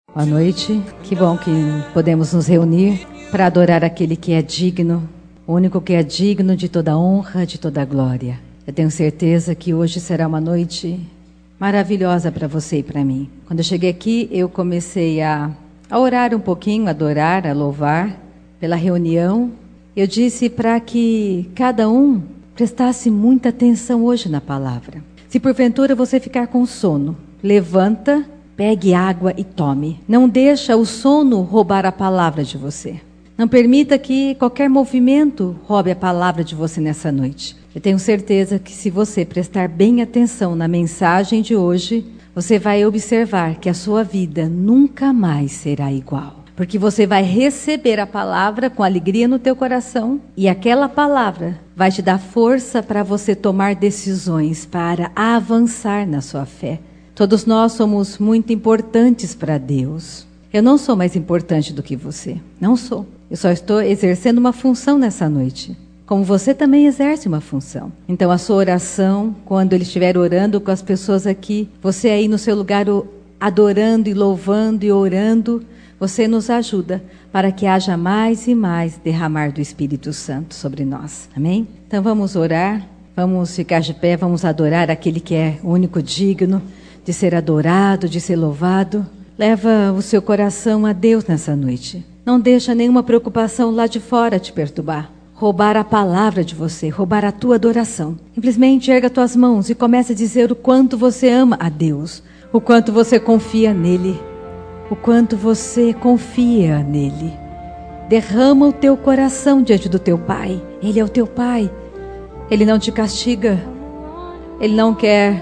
Boa noite, que bom que podemos nos reunir para adorar aquele que é digno, o único que é digno de toda honra, de toda glória. Eu tenho certeza que hoje será uma noite maravilhosa para você e para mim. Quando eu cheguei aqui, eu comecei a orar um pouquinho, a adorar, a louvar pela reunião. Eu disse para que cada um prestasse muita atenção hoje na palavra. Se porventura você ficar com sono, levanta, pegue água e tome. Não deixa o sono roubar a palavra de você. Não permita que qualquer movimento roube a palavra de você nessa noite. Eu tenho certeza que se você prestar bem atenção na mensagem de hoje, você vai observar que a sua vida nunca mais será igual. Porque você vai receber a palavra com alegria no teu coração e aquela palavra vai te dar força para você tomar decisões, para avançar na sua fé. Todos nós somos muito importantes para Deus. Eu não sou mais importante do que você. Não sou. Eu só estou exercendo uma função nessa noite. Como você também exerce uma função. Então a sua oração, quando ele estiver orando com as pessoas aqui, você aí no seu lugar adorando e louvando e orando, você nos ajuda para que haja mais e mais derramar do Espírito Santo sobre nós. Amém? Então vamos orar, vamos ficar de pé, vamos adorar aquele que é o único digno de ser adorado, de ser louvado. Leva o seu coração a Deus nessa noite. Não deixa nenhuma preocupação lá de fora te perturbar. Roubar a palavra de você, roubar a tua adoração. Simplesmente erga tuas mãos e comece a dizer o quanto você ama a Deus, o quanto você confia nele, o quanto você confia nele. Derrama o teu coração diante do teu Pai. Ele é o teu Pai. Ele não te castiga. Ele não quer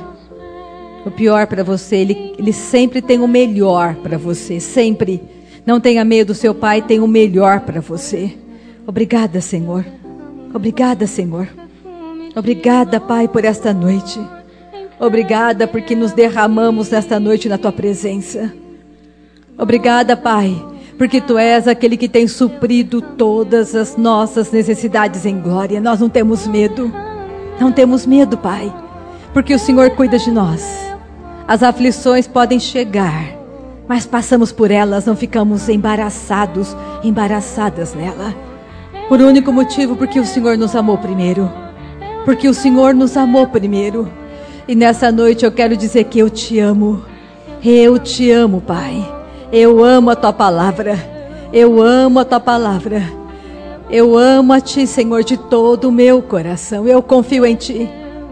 o pior para você. Ele sempre tem o melhor para você. Sempre. Não tenha medo, seu Pai tem o melhor para você. Obrigada, Senhor. Obrigada, Senhor. Obrigada, Pai, por esta noite. Obrigada porque nos derramamos nesta noite na tua presença. Obrigada, Pai, porque Tu és aquele que tem suprido todas as nossas necessidades em glória. Nós não temos medo. Não temos medo, Pai, porque o Senhor cuida de nós. As aflições podem chegar, mas passamos por elas, não ficamos embaraçadas nela. Por um único motivo, porque o Senhor nos amou primeiro. Porque o Senhor nos amou primeiro. E nessa noite eu quero dizer que eu te amo. Eu te amo, Pai. Eu amo a Tua palavra. Eu amo a Tua palavra. Eu amo a Ti, Senhor, de todo o meu coração. Eu confio em Ti.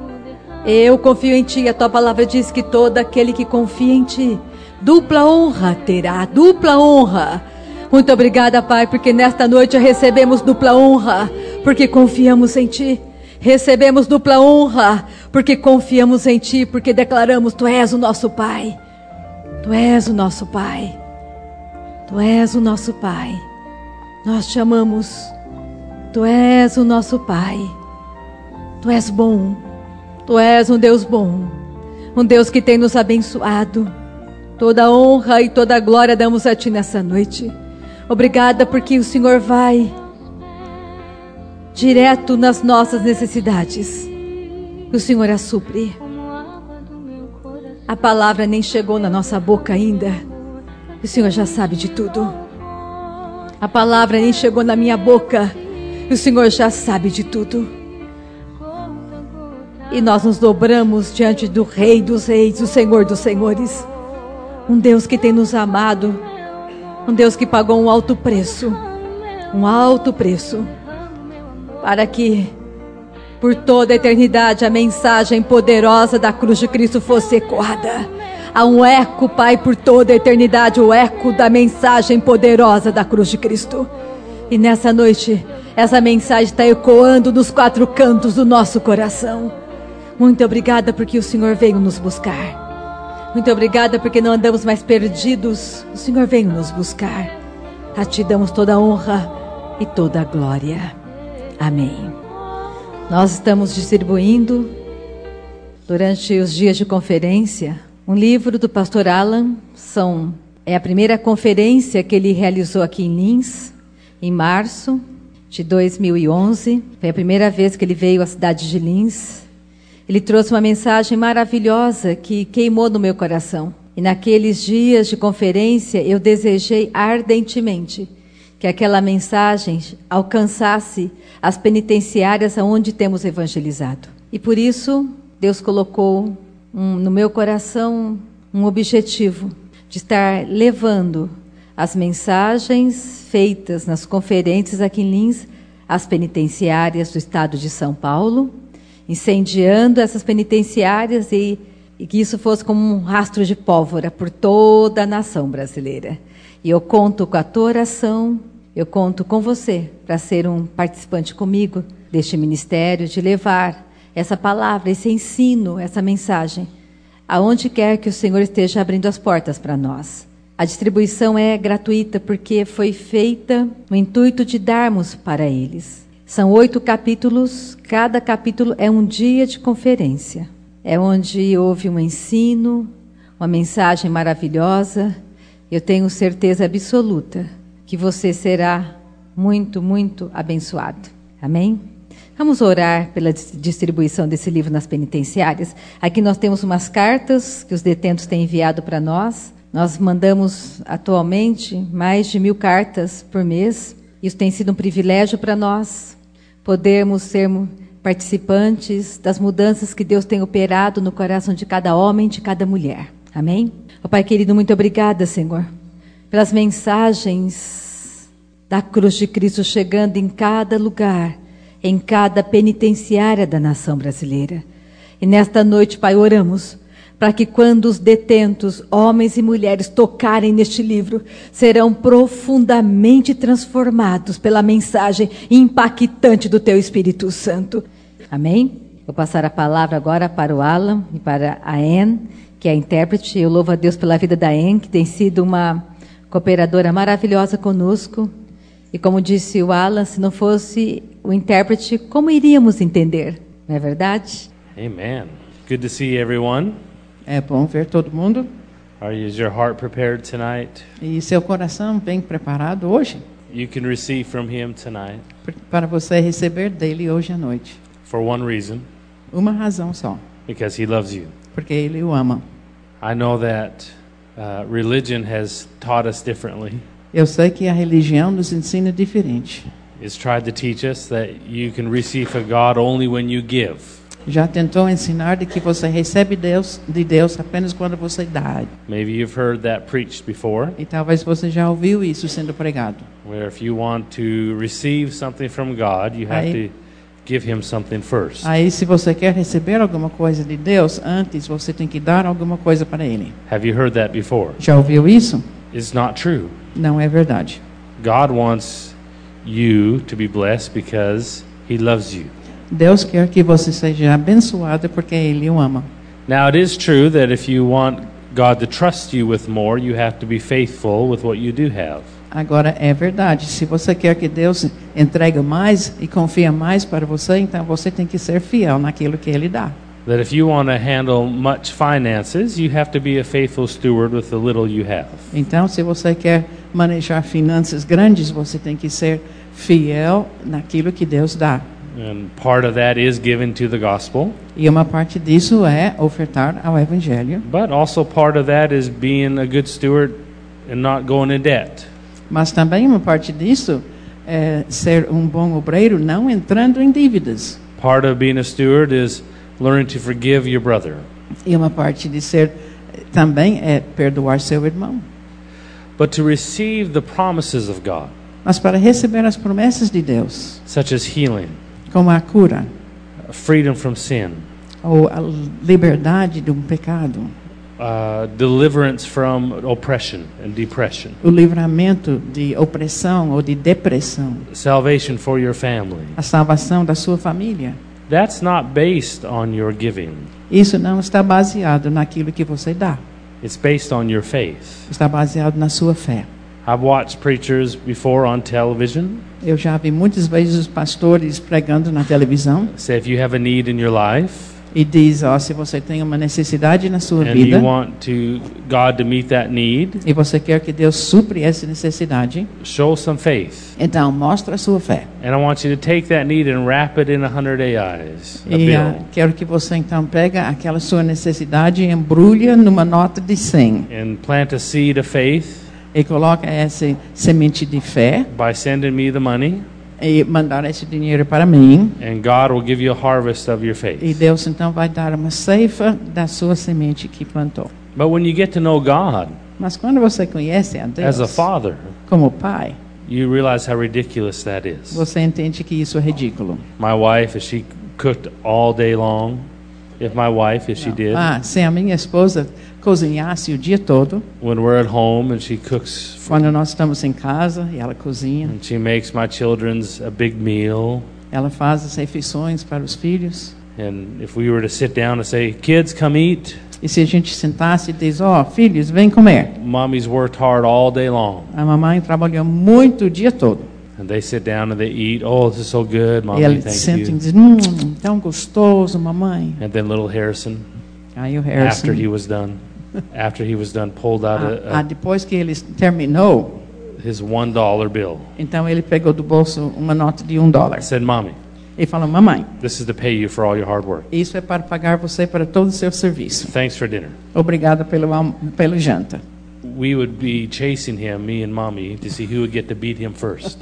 Eu confio em Ti. A Tua palavra diz que todo aquele que confia em Ti, dupla honra terá. Dupla honra. Muito obrigada, Pai, porque nesta noite recebemos dupla honra, porque confiamos em Ti. Recebemos dupla honra, porque confiamos em Ti, porque declaramos: Tu és o nosso Pai. Tu és o nosso Pai. Tu és o nosso Pai. Nós te amamos. Tu és o nosso Pai. Tu és bom. Tu és um Deus bom. Um Deus que tem nos abençoado. Toda honra e toda glória damos a Ti nessa noite. Obrigada porque o Senhor vai direto nas nossas necessidades. O Senhor a supre. A palavra nem chegou na nossa boca ainda. O Senhor já sabe de tudo. A palavra nem chegou na minha boca. O Senhor já sabe de tudo. E nós nos dobramos diante do Rei dos Reis, o Senhor dos Senhores. Um Deus que tem nos amado. Um Deus que pagou um alto preço. Um alto preço. Para que por toda a eternidade a mensagem poderosa da cruz de Cristo fosse ecoada. Há um eco, Pai, por toda a eternidade, o eco da mensagem poderosa da cruz de Cristo. E nessa noite, essa mensagem está ecoando nos quatro cantos do nosso coração. Muito obrigada porque o Senhor veio nos buscar. Muito obrigada porque não andamos mais perdidos. O Senhor veio nos buscar. A Ti damos toda a honra e toda a glória. Amém. Nós estamos distribuindo, durante os dias de conferência, um livro do pastor Alan. É a primeira conferência que ele realizou aqui em Lins, em março de 2011. Foi a primeira vez que ele veio à cidade de Lins. Ele trouxe uma mensagem maravilhosa que queimou no meu coração. E naqueles dias de conferência eu desejei ardentemente que aquela mensagem alcançasse as penitenciárias aonde temos evangelizado. E por isso Deus colocou no meu coração um objetivo de estar levando as mensagens feitas nas conferências aqui em Lins às penitenciárias do estado de São Paulo, incendiando essas penitenciárias e que isso fosse como um rastro de pólvora por toda a nação brasileira. E eu conto com a tua oração, eu conto com você para ser um participante comigo deste ministério, de levar essa palavra, esse ensino, essa mensagem, aonde quer que o Senhor esteja abrindo as portas para nós. A distribuição é gratuita porque foi feita no intuito de darmos para eles. São 8 capítulos, cada capítulo é um dia de conferência. É onde houve um ensino, uma mensagem maravilhosa. Eu tenho certeza absoluta que você será muito, muito abençoado. Amém? Vamos orar pela distribuição desse livro nas penitenciárias. Aqui nós temos umas cartas que os detentos têm enviado para nós. Nós mandamos atualmente mais de 1000 cartas por mês. Isso tem sido um privilégio para nós, podermos ser participantes das mudanças que Deus tem operado no coração de cada homem, de cada mulher. Amém? Oh, Pai querido, muito obrigada, Senhor, pelas mensagens da cruz de Cristo chegando em cada lugar, em cada penitenciária da nação brasileira. E nesta noite, Pai, oramos para que quando os detentos, homens e mulheres, tocarem neste livro, serão profundamente transformados pela mensagem impactante do Teu Espírito Santo. Amém? Vou passar a palavra agora para o Alan e para a Anne, que é a intérprete. Eu louvo a Deus pela vida da Anne, que tem sido uma cooperadora maravilhosa conosco. E como disse o Alan, se não fosse o intérprete, como iríamos entender? Não é verdade? Amen. Good to see everyone. É bom ver todo mundo. Is your heart prepared tonight? E seu coração bem preparado hoje? You can receive from Him tonight Para você receber dele hoje à noite. for one reason, Uma razão só. because He loves you. Porque ele o ama. I know that religion has taught us differently. Eu sei que a religião nos ensina diferente. It's tried to teach us that you can receive from God only when you give. Já tentou ensinar de que você recebe de Deus apenas quando você dá. Maybe you've heard that preached before, E talvez você já ouviu isso sendo pregado. where if you want to receive something from God, you have to give Him something first. Aí, se você quer receber alguma coisa de Deus, antes você tem que dar alguma coisa para Ele. Have you heard that before? Já ouviu isso? It's not true. Não é verdade. God wants you to be blessed because He loves you. Deus quer que você seja abençoado porque Ele o ama. Now, it is true that if you want God to trust you with more, you have to be faithful with what you do have. Agora, é verdade, se você quer que Deus entregue mais e confia mais para você, então você tem que ser fiel naquilo que Ele dá. That if you want to handle much finances, you have to be a faithful steward with the little you have. Então, se você quer manejar finanças grandes, você tem que ser fiel naquilo que Deus dá. And part of that is given to the gospel, E uma parte disso é ofertar ao Evangelho. but also part of that is being a good steward and not going in debt. Mas também uma parte disso é ser um bom obreiro, não entrando em dívidas. Part of being a steward is learning to forgive your brother. E uma parte de ser também é perdoar seu irmão. But to receive the promises of God, Mas para receber as promessas de Deus, such as healing, como a cura, freedom from sin, ou a liberdade de um pecado, deliverance from oppression and depression, o livramento de opressão ou de depressão, salvation for your family, a salvação da sua família. that's not based on your giving. Isso não está baseado naquilo que você dá. It's based on your faith. Está baseado na sua fé. I've watched preachers before on television Eu já vi muitas vezes os pastores pregando na televisão. say if you have a need in your life, E diz, ó, se você tem uma necessidade na sua and vida you want God to meet that need, e você quer que Deus supre essa necessidade, show some faith. então mostra a sua fé. And I want you to take that need and wrap it in 100 AIs, a E bill, quero que você então pega aquela sua necessidade e embrulha numa nota de 100 and plant a seed of faith e coloca essa semente de fé by sending me the money, e mandar esse dinheiro para mim. and God will give you a harvest of your E faith. Deus então vai dar uma ceifa da sua semente que plantou. But when you get to know God Mas quando você conhece a Deus as a father, como pai, you realize how ridiculous that is. você entende que isso é ridículo. My wife, if she cooked all day long, if she did, Se a minha esposa cozinhasse o dia todo, when we're at home and she cooks quando nós estamos em casa e ela cozinha, and she makes my children's a big meal, ela faz as refeições para os filhos. and if we were to sit down and say, kids, come eat, E se a gente sentasse e diz, filhos, vem comer. mommy's worked hard all day long. A mamãe trabalhou muito o dia todo. And they sit down and they eat. Oh, this is so good, E mommy, ela thank senta e you. diz, tão gostoso, mamãe. And then little Harrison, Aí o Harrison, after he was done, pulled out depois que ele terminou, his $1 bill. então ele pegou do bolso uma nota de $1. I said, Mommy, E falou, mamãe, this is to pay you for all your hard work. isso é para pagar você para todo o seu serviço. Thanks for dinner. Obrigada pelo janta. We would be chasing him, me and Mommy, to see who would get to beat him first.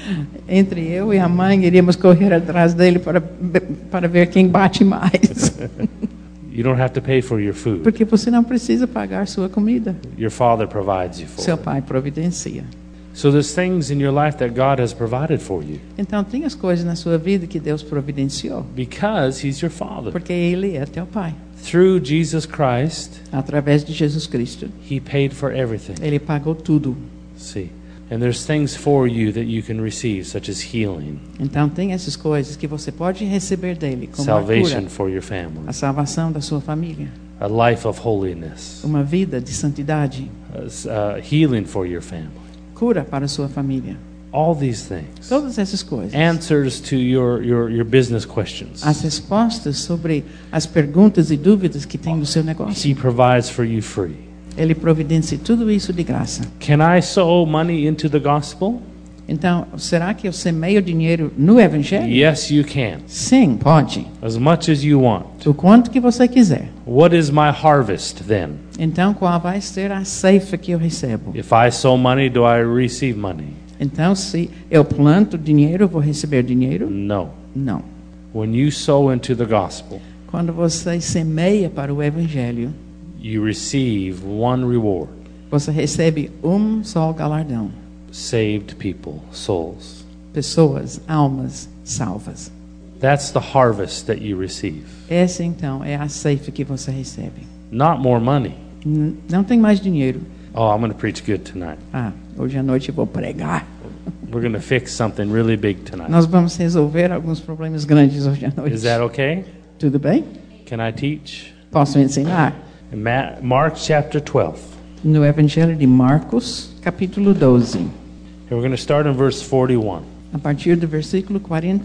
Entre eu e a mãe, iríamos correr atrás dele para ver quem bate mais. You don't have to pay for your food. Porque você não precisa pagar sua comida. Your Father provides you for Seu it. pai providencia. So there's things in your life that God has provided for you Então tem as coisas na sua vida que Deus providenciou. because He's your Father. Porque Ele é teu pai. Through Jesus Christ, Através de Jesus Cristo. He paid for everything. Ele pagou tudo. See, and there's things for you that you can receive, such as healing, Então tem essas coisas que você pode receber dele, como a salvation cura, for your family, a salvação da sua família, a life of holiness, uma vida de santidade, healing for your family. cura para a sua família. All these things, Todas essas coisas. answers to your business questions. As respostas sobre as perguntas e dúvidas que tem no seu negócio. He provides for you free. Ele providencia tudo isso de graça. Can I sow money into the gospel? Então, será que eu semeio dinheiro no evangelho? Yes, you can. Sim, pode. As much as you want. O quanto que você quiser. What is my harvest then? Então, qual vai ser a ceifa que eu recebo? If I sow money, do I receive money? Então, se eu planto dinheiro, eu vou receber dinheiro? No. Não. When you sow into the gospel, Quando você semeia para o evangelho, you receive one reward: você recebe só galardão. saved people, souls. Pessoas, almas salvas. That's the harvest that you receive. Essa, então, é a ceifa que você recebe. Not more money. Não tem mais dinheiro. Oh, I'm going to preach good tonight. Hoje à noite eu vou pregar. We're going to fix something really big tonight. Nós vamos resolver alguns problemas grandes hoje à noite. Is that okay? Tudo bem? Can I teach? Posso ensinar? In Mark chapter 12. No Evangelho de Marcos, capítulo 12. We're going to start in verse 41. A partir do versículo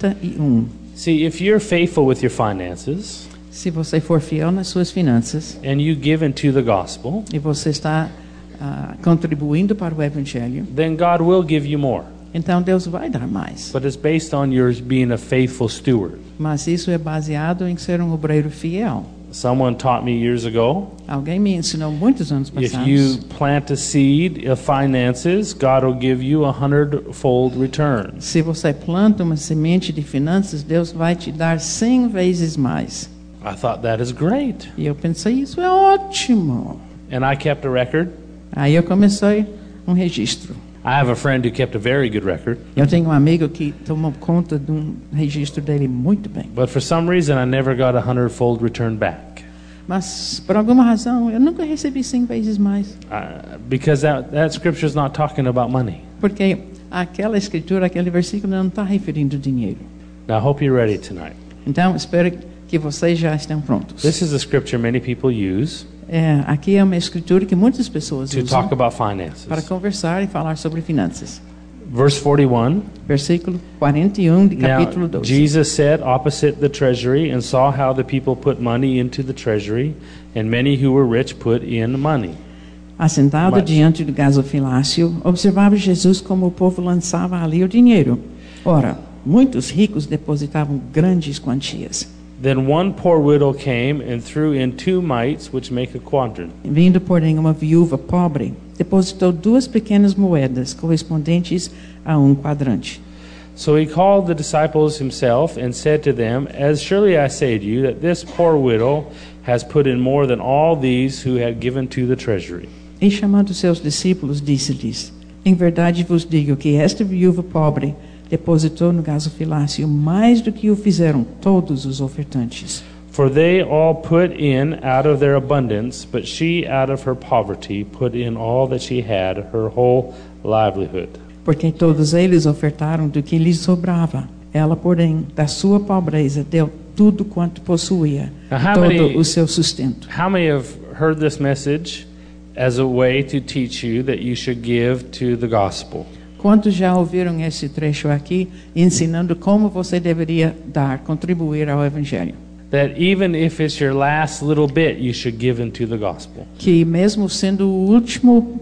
41. See, if you're faithful with your finances Se você for fiel nas suas finanças and you give into the gospel, e você está contribuindo para o Evangelho, then God will give you more. então Deus vai dar mais. But it's based on your being a faithful steward. Mas isso é baseado em ser um obreiro fiel. Someone taught me years ago, Alguém me ensinou muitos anos if passados. you plant a seed of finances, God will give you 100-fold return. Se você planta uma semente de finanças, Deus vai te dar 100 vezes mais. I thought that is great. E eu pensei, isso é ótimo. And I kept a record. Aí eu comecei um registro. I have a friend who kept a very good record. Eu tenho um amigo que tomou conta de um registro dele muito bem. But for some reason, I never got a 100-fold return back. Mas, por alguma razão, eu nunca recebi 100 vezes mais. Because that scripture is not talking about money. Porque aquela escritura, aquele versículo não está referindo dinheiro. Now, I hope you're ready tonight. Então, espero que vocês já estão prontos. This is a scripture many people use Aqui é uma escritura que muitas pessoas to usam talk about finances. para conversar e falar sobre finanças. Verse 41. Versículo 41 de Now, capítulo 12. Jesus sat opposite the treasury and saw how the people put money into the treasury, and many who were rich put in money. Assentado Mas- diante do gasofilácio, observava Jesus como o povo lançava ali o dinheiro. Ora, muitos ricos depositavam grandes quantias. Then one poor widow came and threw in 2 mites, which make a quadrant. Vindo, porém, uma viúva pobre, depositou 2 pequenas moedas, correspondentes a um quadrante. So he called the disciples himself and said to them, As surely I say to you, that this poor widow has put in more than all these who had given to the treasury. E chamando seus discípulos, disse-lhes: Em verdade vos digo que esta viúva pobre depositou no gasofilácio mais do que o fizeram todos os ofertantes. For they all put in out of their abundance, but she out of her poverty put in all that she had, her whole livelihood. Porque todos eles ofertaram do que lhes sobrava. Ela, porém, da sua pobreza, deu tudo quanto possuía, Now, how todo many- o seu sustento. How many have heard this message as a way to teach you that you should give to the gospel? Quantos já ouviram esse trecho aqui, ensinando como você deveria dar, contribuir ao Evangelho? That even if it's your last little bit, you should give into the gospel. Que mesmo sendo o último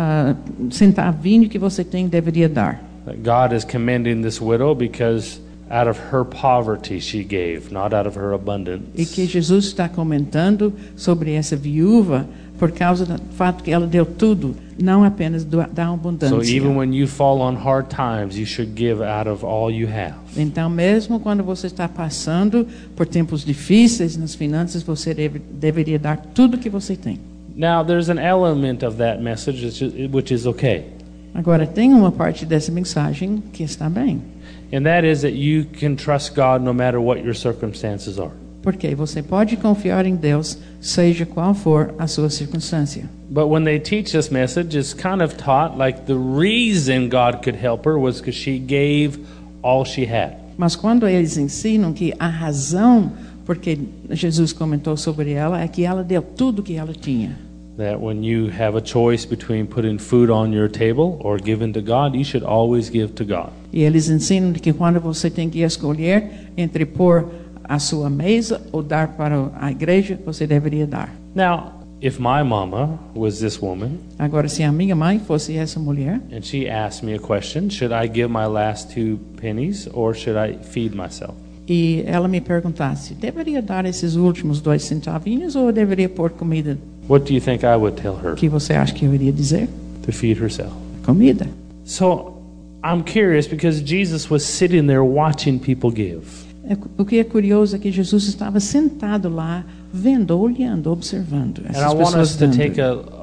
centavinho que você tem, deveria dar. That God is commending this widow because out of her poverty she gave, not out of her abundance. E que Jesus está comentando sobre essa viúva por causa do fato que ela deu tudo, não apenas da abundância. So even when you fall on hard times, you should give out of all you have. Então, mesmo quando você está passando por tempos difíceis nas finanças, você deveria dar tudo que você tem. Now, there's an element of that message which is okay. Agora, tem uma parte dessa mensagem que está bem. And that is that you can trust God no matter what your circumstances are. Porque você pode confiar em Deus, seja qual for a sua circunstância. But when they teach this message, it's kind of taught like the reason God could help her was because she gave all she had. Mas quando eles ensinam que a razão porque Jesus comentou sobre ela é que ela deu tudo que ela tinha. That when you have a choice between putting food on your table or giving to God, you should always give to God. E eles ensinam que quando você tem que escolher entre pôr a sua mesa ou dar para a igreja, você deveria dar. Now, if my mama was this woman Agora, se a minha mãe fosse essa mulher, and she asked me a question, should I give my last 2 pennies or should I feed myself? e ela me perguntasse, deveria dar esses últimos 2 centavinhos ou eu deveria pôr comida? What do you think I would tell her? O que você acha que eu iria dizer? To feed herself. Comida. So I'm curious because Jesus was sitting there watching people give. O que é curioso é que Jesus estava sentado lá, vendo, olhando, observando And I essas want pessoas us to dando. take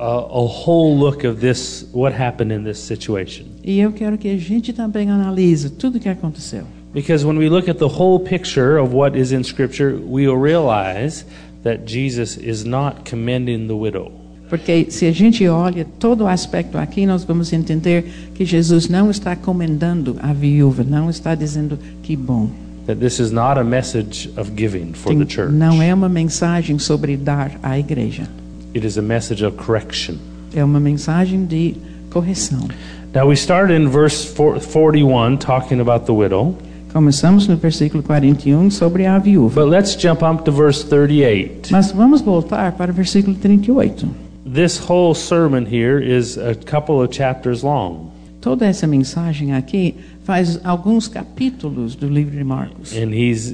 a whole look of this, what happened in this situation. E eu quero que a gente também analise tudo o que aconteceu. Because when we look at the whole picture of what is in Scripture, we will realize that Jesus is not commending the widow. Porque se a gente olha todo o aspecto aqui, nós vamos entender que Jesus não está comendando a viúva, não está dizendo que bom. That this is not a message of giving for the church. Não é uma mensagem sobre dar à igreja. It is a message of correction. É uma mensagem de correção. Now we start in verse 41 talking about the widow. Começamos no versículo 41 sobre a viúva. But let's jump up to verse 38. Mas vamos voltar para o versículo 38. This whole sermon here is a couple of chapters long. Toda essa mensagem aqui faz alguns capítulos do livro de Marcos. And he's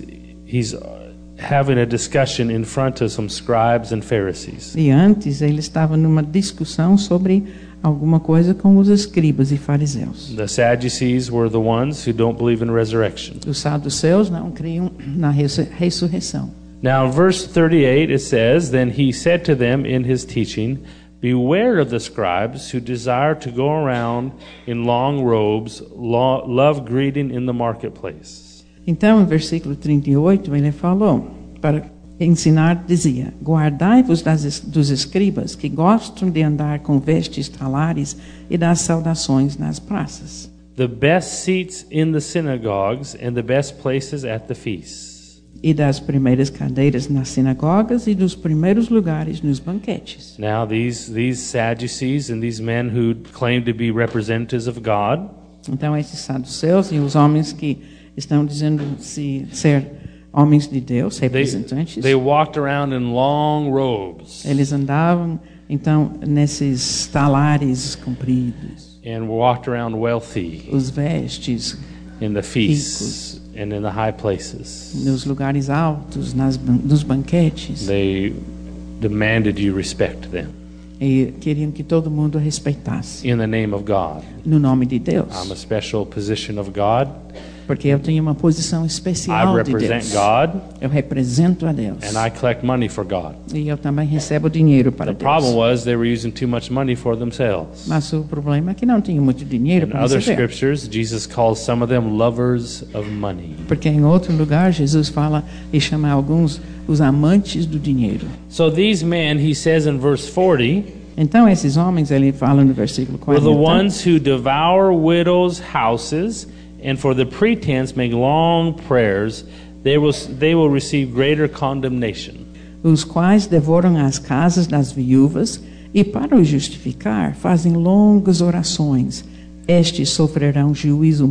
having a discussion in front of some scribes and Pharisees. E antes ele estava numa discussão sobre alguma coisa com os escribas e fariseus. The Sadducees were the ones who don't believe in resurrection. Os saduceus não criam na ressurreição. Now, verse 38, it says, Then he said to them in his teaching, Beware of the scribes who desire to go around in long robes, love greeting in the marketplace. Então, no versículo 38, ele falou, para ensinar, dizia, Guardai-vos dos escribas que gostam de andar com vestes talares e das saudações nas praças. The best seats in the synagogues and the best places at the feasts. E das primeiras cadeiras nas sinagogas e dos primeiros lugares nos banquetes. Now, these Sadducees and these men who claim to be representatives of God, Então esses saduceus e os homens que estão dizendo se ser homens de Deus, representantes, They walked around in long robes eles andavam então nesses talares compridos, and walked around wealthy os vestes in the feasts and in the high places. nos lugares altos, nos banquetes, They demanded you respect them e queriam que todo mundo respeitasse in the name of God. no nome de Deus, I'm a special position of God. porque eu tenho uma posição I especial de represent Deus. God, Eu represento a Deus and I collect money for God. e eu também recebo dinheiro para The problem Deus. was they were using too much money for themselves. Mas o problema é que não tinham muito dinheiro In para other receber. scriptures, Jesus calls some of them lovers of money. Porque em outro lugar Jesus fala e chama alguns os amantes do dinheiro. So these men, he says in verse 40, Então esses homens, ele fala no versículo were the 40, ones who devour widows' houses, and for the pretense make long prayers. They will receive greater condemnation. os quais devoram as casas das viúvas e para os justificar fazem longas orações. Estes sofrerão juízo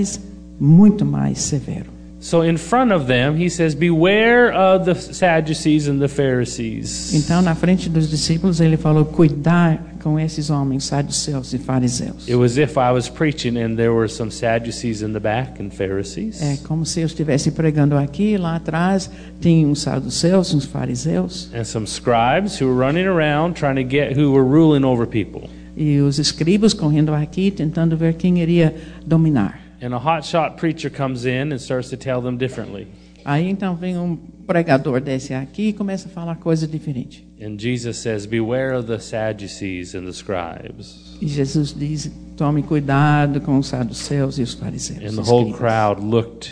muito mais severo. So in front of them, he says, beware of the Sadducees and the Pharisees. Então, na frente dos discípulos, ele falou: cuidar com esses homens saduceus e fariseus. It was if I was preaching and there were some Sadducees in the back and Pharisees. É como se eu estivesse pregando aqui, lá atrás tinha uns saduceus, uns fariseus And some scribes who were running around trying to who were ruling over people. e os escribas correndo aqui tentando ver quem iria dominar. And a hotshot preacher comes in and starts to tell them differently. Aí então vem um pregador desse aqui e começa a falar coisa diferente. And Jesus says, beware of the Sadducees and the scribes. E Jesus diz: tome cuidado com os saduceus e os fariseus. And the whole escribas. crowd looked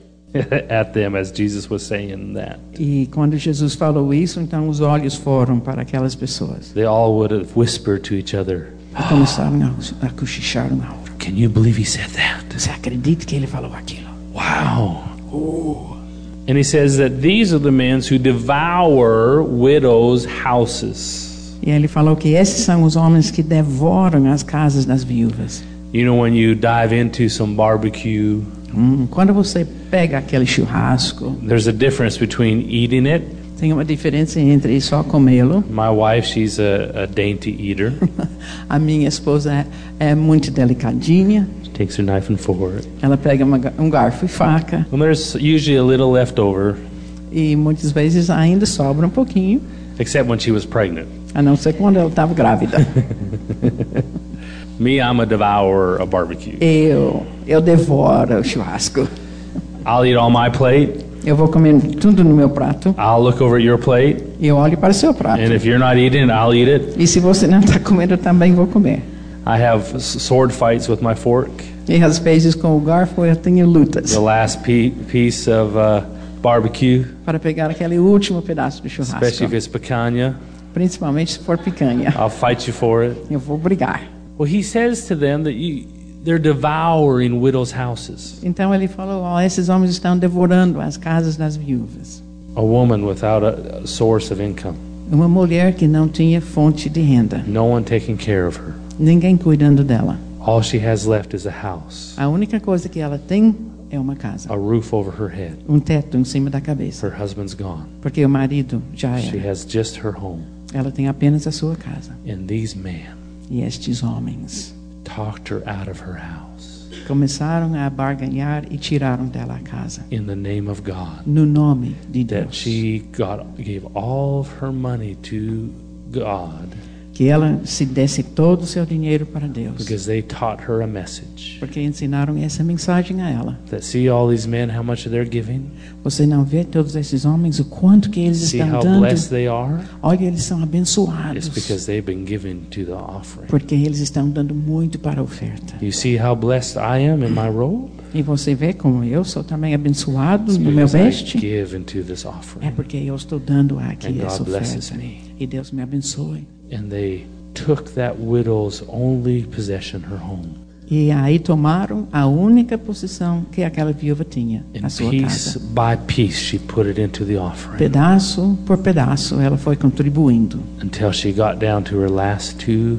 at them as Jesus was saying that. E quando Jesus falou isso, então os olhos foram para aquelas pessoas. They all would have whispered to each other, E começaram a cochichar um ao outro. can you believe he said that? Você acredita que ele falou aquilo? Wow. And he says that these are the men who devour widows' houses. E ele falou que esses são os homens que devoram as casas das viúvas. You know, when you dive into some barbecue, Quando você pega aquele churrasco, there's a difference between eating it. tem uma diferença entre só comê-lo. My wife, she's a dainty eater. A minha esposa é muito delicadinha. She takes her knife and fork. Ela pega um garfo e faca. And there's usually a little left over, E muitas vezes ainda sobra um pouquinho. except when she was pregnant. A não ser quando ela estava grávida. Me, I'm a devourer of barbecue. Eu devoro o churrasco. I'll eat all my plate. Eu vou comer tudo no meu prato. I'll look over at your plate. E eu olho para o seu prato. And if you're not eating it, I'll eat it. E se você não está comendo, eu também vou comer. I have sword fights with my fork. E às vezes com o garfo eu tenho lutas The last piece of barbecue, para pegar aquele último pedaço do churrasco. especially if it's picanha, Principalmente se for picanha. I'll fight you for it. Eu vou brigar. Well, he says to them that they're devouring widows' houses. Então ele falou: ó, esses homens estão devorando as casas das viúvas. A woman without a source of income, Uma mulher que não tinha fonte de renda. no one taking care of her. Ninguém cuidando dela. All she has left is a house, A única coisa que ela tem é uma casa. a roof over her head. Um teto em cima da cabeça. Her husband's gone. Porque o marido já She era. has just her home. Ela tem apenas a sua casa. And these men E estes homens talked her out of her house começaram a barganhar e tiraram dela a casa. in the name of God. No nome de That Deus. she gave all of her money to God Que ela se desse todo o seu dinheiro para Deus. because they taught her a message. Porque ensinaram essa mensagem a ela. That see all these men, how much they're giving? Você não vê todos esses homens, o quanto que eles See estão how dando? blessed they are? Olha, eles são It's abençoados. because they've been given to the offering. Porque eles estão dando muito para a oferta. You see how blessed I am in my robe? E você vê como eu sou também abençoado It's no meu because I veste? give into this É offering. porque eu estou dando aqui And essa God blesses oferta. me. E Deus me abençoe. And they took that widow's only possession, her home. E aí tomaram a única posição que aquela viúva tinha, And a sua piece casa. by piece, she put it into the offering Pedaço por pedaço, ela foi contribuindo. until she got down to her last 2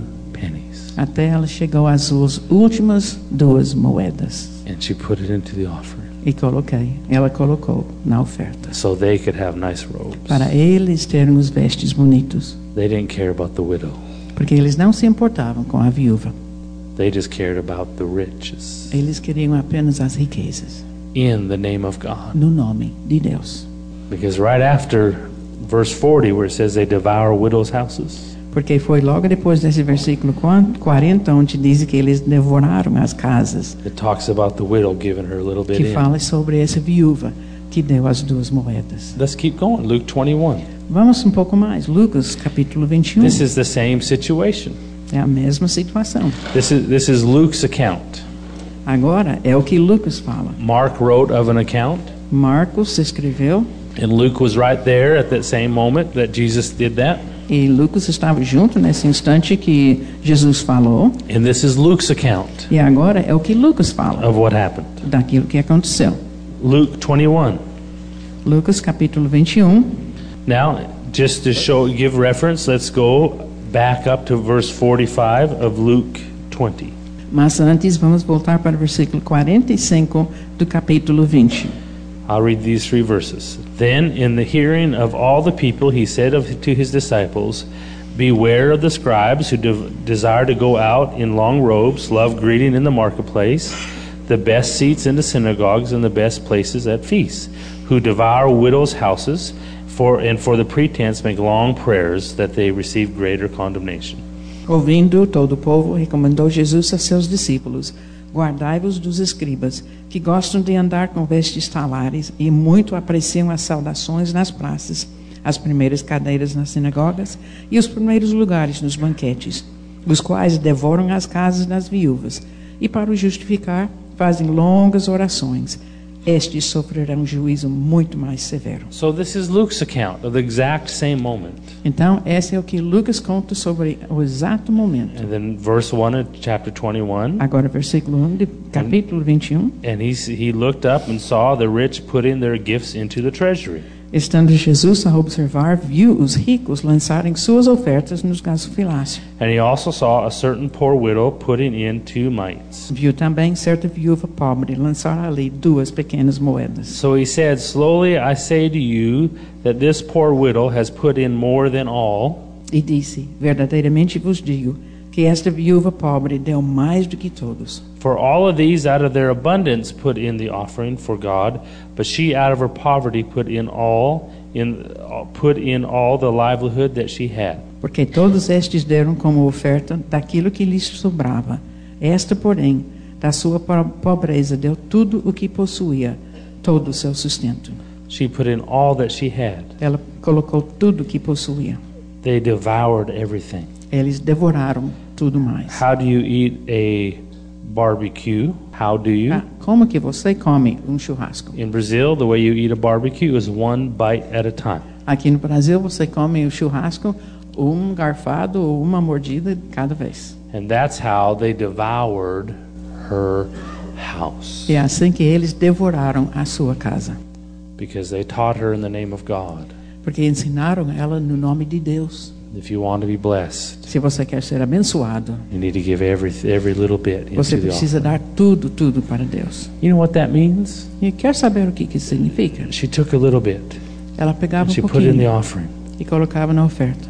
pennies. Até ela chegou às últimas 2 moedas. And she put it into the offering E ela colocou na oferta. so they could have nice robes. Para eles terem os vestes bonitos. They didn't care about the widow. Porque eles não se importavam com a viúva. They just cared about the riches Eles queriam apenas as riquezas. in the name of God. No nome de Deus. Because right after verse 40, where it says they devour widows' houses, Porque foi logo depois desse versículo 40, onde diz que eles devoraram as casas. it talks about the widow giving her a little bit Que in. fala sobre essa viúva que deu as 2 moedas. Let's keep going. Luke 21. Vamos um pouco mais. Lucas, capítulo 21. This is the same situation. É a mesma situação. This is Luke's account. Agora, é o que Lucas fala. Mark wrote of an account, Marcos escreveu, and Luke was right there at that same moment that Jesus did that. e Lucas estava junto nesse instante que Jesus falou. And this is Luke's account E agora é o que Lucas fala of what happened. daquilo que aconteceu. Luke 21. Lucas, capítulo 21. Now, just to give reference, let's go back up to verse 45 of Luke 20. Mas antes, vamos voltar para o versículo 45 do capítulo 20. I'll read these 3 verses. Then, in the hearing of all the people, he said to his disciples, "Beware of the scribes who desire to go out in long robes, love greeting in the marketplace, the best seats in the synagogues, and the best places at feasts, who devour widows' houses, for the pretense make long prayers, that they receive greater condemnation." Ouvindo todo o povo, recomendou Jesus a seus discípulos: Guardai-vos dos escribas, que gostam de andar com vestes talares e muito apreciam as saudações nas praças, as primeiras cadeiras nas sinagogas e os primeiros lugares nos banquetes, os quais devoram as casas das viúvas, e para o justificar fazem longas orações. Estes sofrerão juízo muito mais severo. So this is Luke's account of the exact same moment. Então, esse é o que Lucas conta sobre o exato momento. And then verse 1 of chapter 21. Agora, versículo 1 de capítulo 21. And he looked up and saw the rich putting their gifts into the treasury. Estando Jesus a observar, viu os ricos lançarem suas ofertas nos gasofilácios. And he also saw a certain poor widow putting in 2 mites. Viu também certa viúva pobre lançar ali 2 pequenas moedas. So he said, "Slowly I say to you that this poor widow has put in more than all, E disse: Verdadeiramente vos digo que esta viúva pobre deu mais do que todos. for all of these out of their abundance put in the offering for God, but she out of her poverty put in all the livelihood that she had." Porque todos estes deram como oferta daquilo que lhes sobrava. Esta, porém, da sua pobreza deu tudo o que possuía, todo o seu sustento. She put in all that she had. Ela colocou tudo o que possuía. They devoured everything. Eles devoraram tudo mais. How do you eat a barbecue? How do you? Como que você come um churrasco? In Brazil, the way you eat a barbecue is 1 bite at a time. Aqui no Brasil, você come o churrasco um garfado ou uma mordida cada vez. And that's how they devoured her house. É assim que eles devoraram a sua casa. Because they taught her in the name of God. Porque ensinaram ela no nome de Deus. If you want to be blessed, Se você quer ser abençoado, you need to give every little bit into você the precisa offering. dar tudo para Deus. You know what that means? E quer saber o que isso significa? She took a little bit. Ela pegava She um put it in the pouquinho offering. e colocava na oferta.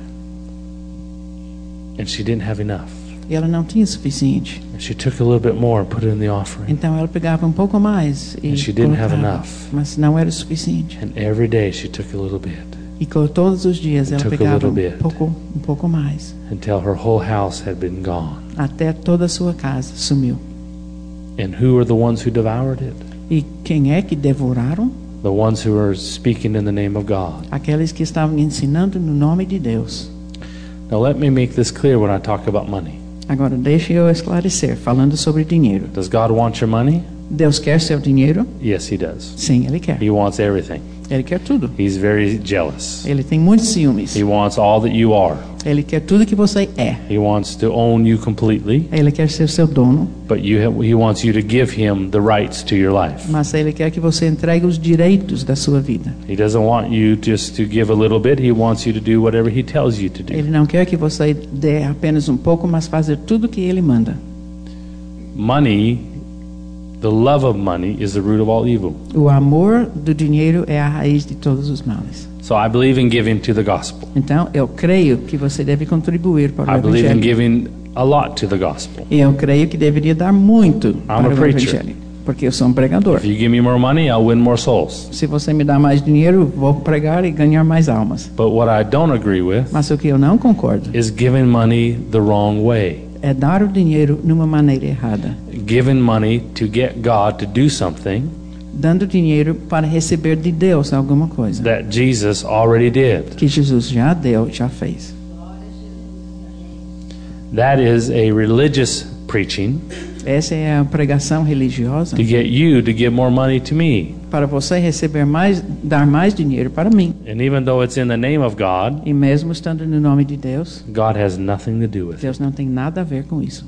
And she didn't have enough. E ela não tinha o suficiente. And she took a little bit more and put it in the offering. Então ela pegava um pouco mais e And she didn't have colocava, enough. mas não era o suficiente. And every day she took a little bit E todos os dias ela took a pegava little bit. um pouco mais, until her whole house had been gone. até toda a sua casa sumiu. And who are the ones who devoured it? E quem é que devoraram? The ones who are speaking in the name of God. Aqueles que estavam ensinando no nome de Deus. Now let me make this clear when I talk about money. Agora deixe eu esclarecer, falando sobre dinheiro. Does God want your money? Deus quer seu dinheiro? Yes, He does. Sim, Ele quer. He wants everything. Ele quer tudo. He's very jealous. Ele tem muitos ciúmes. He wants all that you are. Ele quer tudo que você é. He wants to own you completely, Ele quer ser seu dono, but he wants you to give him the rights to your life. mas ele quer que você entregue os direitos da sua vida. He doesn't want you just to give a little bit. He wants you to do whatever he tells you to do. Ele não quer que você dê apenas um pouco, mas fazer tudo o que ele manda. Money, the love of money is the root of all evil. O amor do dinheiro é a raiz de todos os males. So I believe in giving to the gospel. Então, eu creio que você deve contribuir para o I believe in evangelho. giving a lot to the gospel. E eu creio que deveria dar muito para a o preacher. evangelho, porque eu sou um pregador. If you give me more money, I'll win more souls. Se você me dá mais dinheiro, vou pregar e ganhar mais almas. But what I don't agree with Mas o que eu não concordo is giving money the wrong way. é dar o dinheiro numa maneira errada. Giving money to get God to do something Dando dinheiro para receber de Deus alguma coisa that Jesus already did. que Jesus já deu, já fez. That is a religious preaching Essa é a pregação religiosa to get you to give more money to me. para você receber mais, dar mais dinheiro para mim. And even though it's in the name of God, E mesmo estando no nome de Deus, God has nothing to do with it. Deus não tem nada a ver com isso.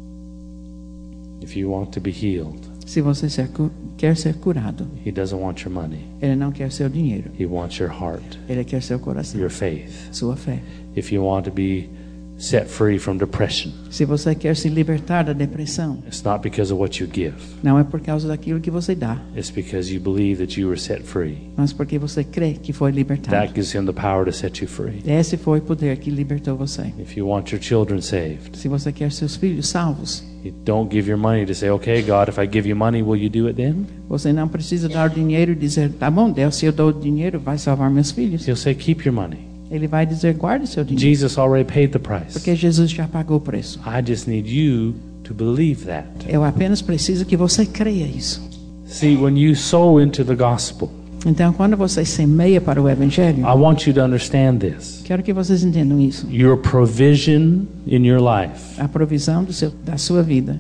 If you want to be healed, Se você quer ser curado, He doesn't want your money. Ele não quer seu dinheiro, He wants your heart, Ele quer seu coração, your faith. sua fé. If you want to be set free from depression, Se você quer se libertar da depressão, it's not because of what you give. não é por causa daquilo que você dá, It's because you believe that you were set free. mas porque você crê que foi libertado. That gives Him the power to set you free. Esse foi o poder que libertou você. If you want your children saved, Se você quer seus filhos salvos, you don't give your money to say, okay, God, if I give you money, will you do it then? você não precisa dar dinheiro e dizer, tá bom, Deus, se eu dou dinheiro, vai salvar meus filhos. He'll say, keep your money. Ele vai dizer, guarde seu dinheiro, Jesus already paid the price. porque Jesus já pagou o preço. I just need you to believe that. Eu apenas preciso que você creia isso. See, when you sow into the gospel, Então, quando você semeia para o evangelho, I want you to understand this. quero que vocês entendam isso. Your provision in your life, A provisão da sua vida,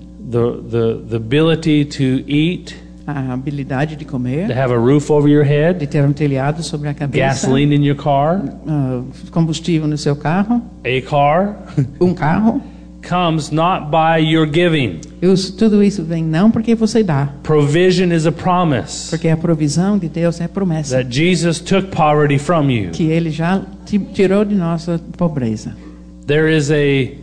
the ability to eat, a habilidade de to comer, have a roof over your de head, ter um telhado sobre a cabeça, gasoline in your car, combustível no seu carro, a car, um carro. comes not by your giving. Tudo isso vem não porque você dá, Provision is a promise porque a provisão de Deus é promessa that Jesus took poverty from you. que Ele já tirou de nossa pobreza. There is a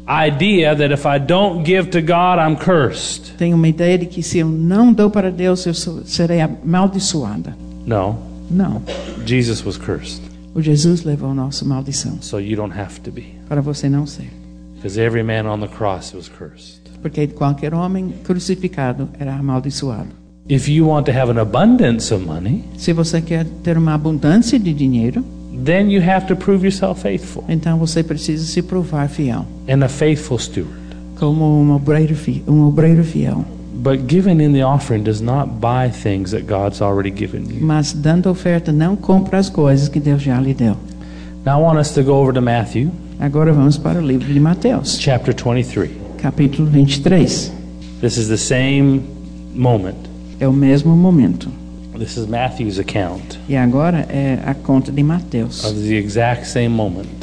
idea that if I don't give to God, I'm cursed. Tem uma ideia de que se eu não dou para Deus, eu serei amaldiçoada. No, Não. Jesus was cursed, O Jesus levou nossa maldição so you don't have to be. para você não ser. Because every man on the cross was cursed. Porque qualquer homem crucificado era amaldiçoado. If you want to have an abundance of money, Se você quer ter uma abundância de dinheiro, then you have to prove yourself faithful então você precisa se provar fiel, and a faithful steward. como um obreiro fiel. But giving in the offering does not buy things that God's already given you. Mas dando oferta não compra as coisas que Deus já lhe deu. Now I want us to go over to Matthew Agora vamos para o livro de Mateus, chapter 23. capítulo 23. This is the same moment. É o mesmo momento. This is Matthew's account E agora é a conta de Mateus, of the exact same moment.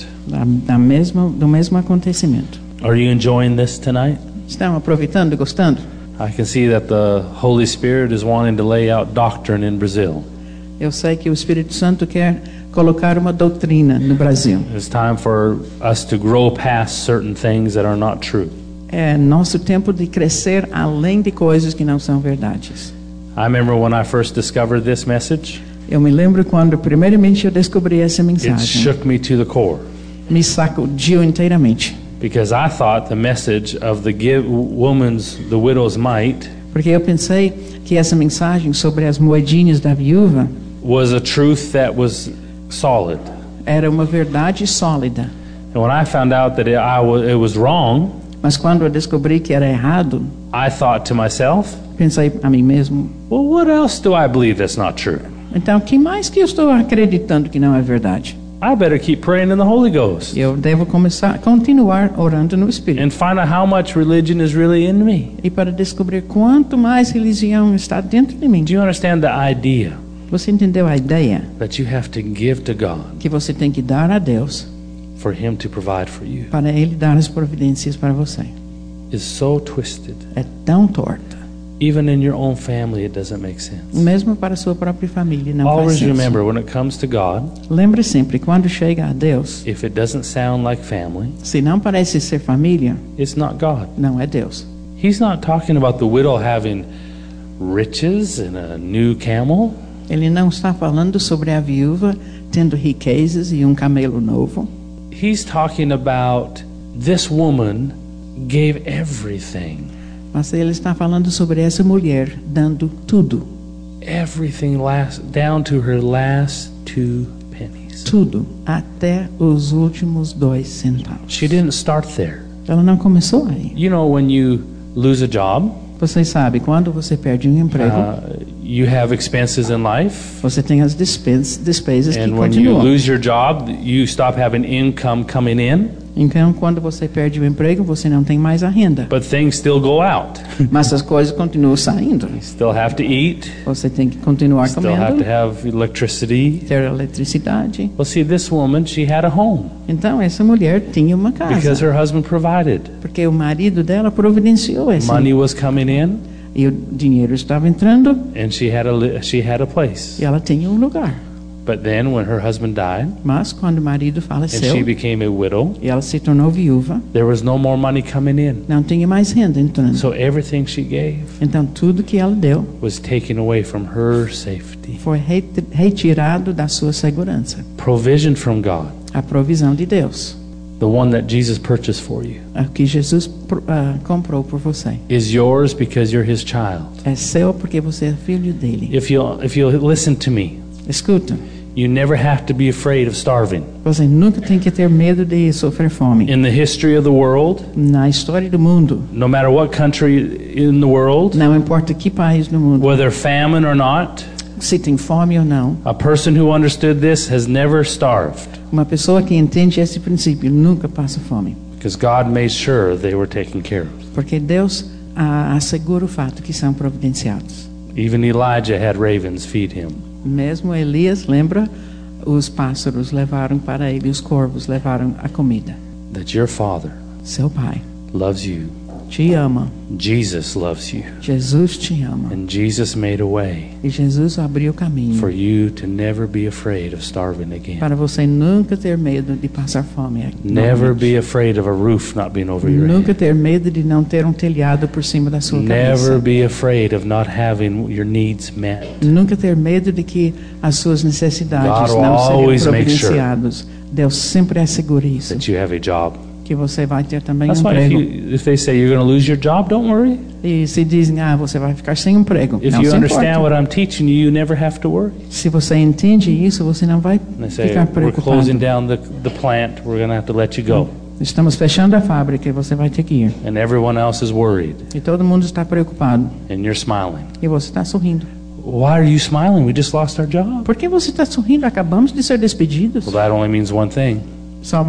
do mesmo acontecimento. Are you enjoying this tonight? Estão aproveitando, gostando? I can see that the Holy Spirit is wanting to lay out doctrine in Brazil. Eu sei que o Espírito Santo quer colocar uma doutrina no Brasil. It's time for us to grow past certain things that are not true. É nosso tempo de crescer além de coisas que não são verdades. I remember when I first discovered this message, Eu me lembro quando primeiramente eu descobri essa it mensagem. shook me to the core. Me sacudiu inteiramente. Because I thought the message of the widow's mite Porque eu pensei que essa mensagem sobre as moedinhas da viúva was a truth that was solid. era uma verdade sólida. And when I found out that it was wrong, Mas quando eu descobri que era errado, I thought to myself, pensei a mim mesmo, well, what else do I believe that's not true? então que mais que eu estou acreditando que não é verdade? I better keep praying in the Holy Ghost Eu devo continuar orando no Espírito. and find out how much religion is really in me. E para descobrir quanto mais religião está dentro de mim. Do you understand the idea? Você entendeu a ideia? that you have to give to God Que você tem que dar a Deus for Him to provide for you para Ele dar as providências para você. is so twisted. É tão torta. Even in your own family, it doesn't make sense. Mesmo para a sua própria família não faz Always senso. remember, when it comes to God, Lembre sempre, quando chega a Deus, if it doesn't sound like family, se não parece ser família, it's not God. não é Deus. He's not talking about the widow having riches and a new camel. Ele não está falando sobre a viúva tendo riquezas e camelo novo. He's talking about this woman gave everything. Mas ele está falando sobre essa mulher dando tudo, Everything down to her last 2 pennies. tudo, até os últimos 2 centavos. She didn't start there. Ela não começou aí. You know, when you lose a job, Você sabe, quando você perde um emprego, you have expenses in life. você tem as despesas que And when you continuam. lose your job, you stop having income coming in, Então, quando você perde o emprego, você não tem mais a renda. but things still go out. Mas as coisas continuam saindo. You still have to eat, Você tem que continuar still have comendo, to have electricity. ter eletricidade. Well, see, this woman, she had a home Então, essa mulher tinha uma because casa, her husband provided. porque o marido dela providenciou esse. Money was coming in, E o dinheiro estava entrando and she had a place. e ela tinha um lugar. But then, when her husband died Mas quando o marido and faleceu she became a widow, e ela se tornou viúva, there was no more money coming in. não tinha mais renda entrando. So everything she gave Então, tudo que ela deu was taken away from her safety. foi retirado da sua segurança. Provision from God, A provisão de Deus, the one that Jesus purchased for you, a que Jesus comprou por você. is yours because you're His child. É seu porque você é filho dele. If you'll listen to me, Escuta, you never have to be afraid of starving. você nunca tem que ter medo de sofrer fome. In the history of the world, Na história do mundo, no matter what country in the world, não importa que país do mundo, whether famine or not, se tem fome ou não, a person who understood this has never starved uma pessoa que entende esse princípio nunca passa fome. because God made sure they were taken care of. Porque Deus assegura o fato que são providenciados. Even Elijah had ravens feed him. Mesmo Elias, lembra, os pássaros levaram para ele, os corvos levaram a comida. That your Father Seu pai loves you. te ama, Jesus loves you. Jesus te ama. And Jesus made a way E Jesus abriu o caminho for you to never be afraid of starving again. para você nunca ter medo de passar fome. Never novamente. be afraid of a roof not being over your Nunca head. ter medo de não ter telhado por cima da sua Never cabeça. be afraid of not having your needs met. Nunca ter medo de que as suas necessidades God will não sejam always make sure providenciadas. Deus sempre assegura isso, That you have a job. que você vai ter também That's um why emprego. if they say you're going to lose your job, don't worry. E se dizem, você vai ficar sem emprego. If Não you se understand importa. what I'm teaching you, you never have to worry. Se você entende isso, você não vai And they say, ficar we're closing preocupado. down the plant, we're going to have to let you go. Estamos fechando a fábrica e você vai ter que ir. And everyone else is worried, E todo mundo está preocupado. and you're smiling. E você está sorrindo. Why are you smiling? We just lost our job. Por que você está sorrindo? Acabamos de ser despedidos. Well, that only means one thing, Só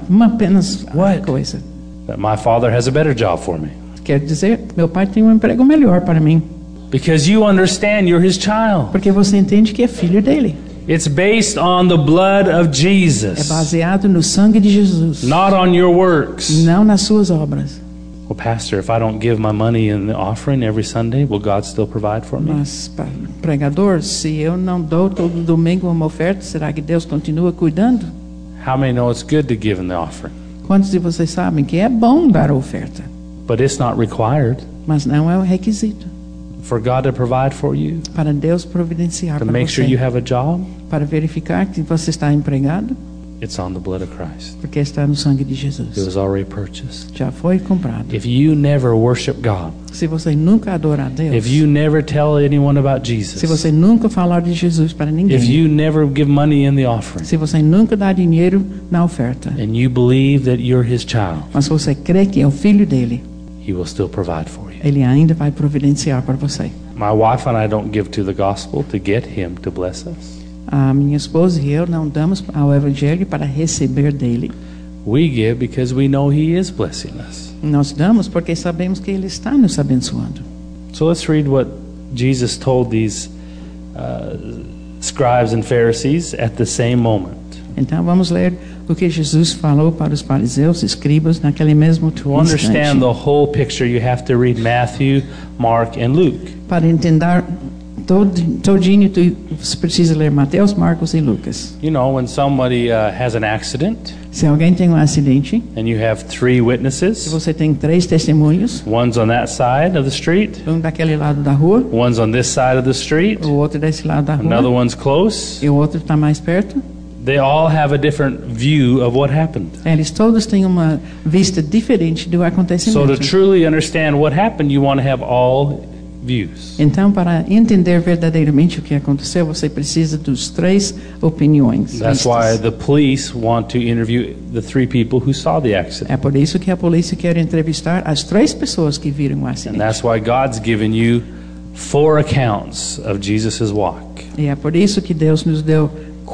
apenas uma What? coisa. that my Father has a better job for me. Quer dizer, meu pai tem um emprego melhor para mim. Because you understand you're His child. Porque você entende que é filho dele. It's based on the blood of É Jesus, baseado no sangue de Jesus. not on your works. Não nas suas obras. Well, Pastor, if I don't give my money in the offering every Sunday, will God still provide for me? Mas, pregador, se eu não dou todo domingo uma oferta, será que Deus continua cuidando? How many know it's good to give in the offering? Quantos de vocês sabem que é bom dar a oferta? But it's not required Mas não é um requisito for God to provide for you, para Deus providenciar to para make você. sure you have a job. Para verificar que você está empregado, It's on the blood of Christ. porque está no sangue de It Jesus. was already purchased. Já foi comprado. If you never worship God, Se você nunca adorar a Deus, if you never tell anyone about se Jesus, você nunca falar de Jesus para ninguém, if you never give money in the offering, se você nunca dá dinheiro na oferta, and you believe that you're His child, mas você crê que é o filho dele, He will still provide for you. ele ainda vai providenciar para você. My wife and I don't give to the gospel to get Him to bless us. A minha esposa e eu não damos ao evangelho para receber dele. We give because we know He is blessing us. Nós damos porque sabemos que ele está nos abençoando. So let's read what Jesus told these scribes and Pharisees at the same moment. Então vamos ler o que Jesus falou para os fariseus e escribas naquele mesmo To understand instante. the whole picture, you have to read Matthew, Mark, and Luke. Para entender todinho, você precisa ler Mateus, Marcos e Lucas. You know, when somebody has an accident Se alguém tem um acidente, and you have 3 se witnesses, você tem 3 testemunhos, one's on that side of the street, um daquele lado da rua, one's on this side of the street, o outro desse lado da another rua, one's close, e o outro está mais perto, they all have a different view of what happened. eles todos têm uma vista diferente do So to acontecimento. truly understand what happened, you want to have all views. Então, para entender verdadeiramente o que aconteceu, você precisa dos 3 opiniões. That's why the police want to interview the 3 people who saw the accident. É por isso que a polícia quer entrevistar as 3 pessoas que viram o And acidente. that's why God's given you 4 accounts of Jesus' walk. E é por isso que Deus nos deu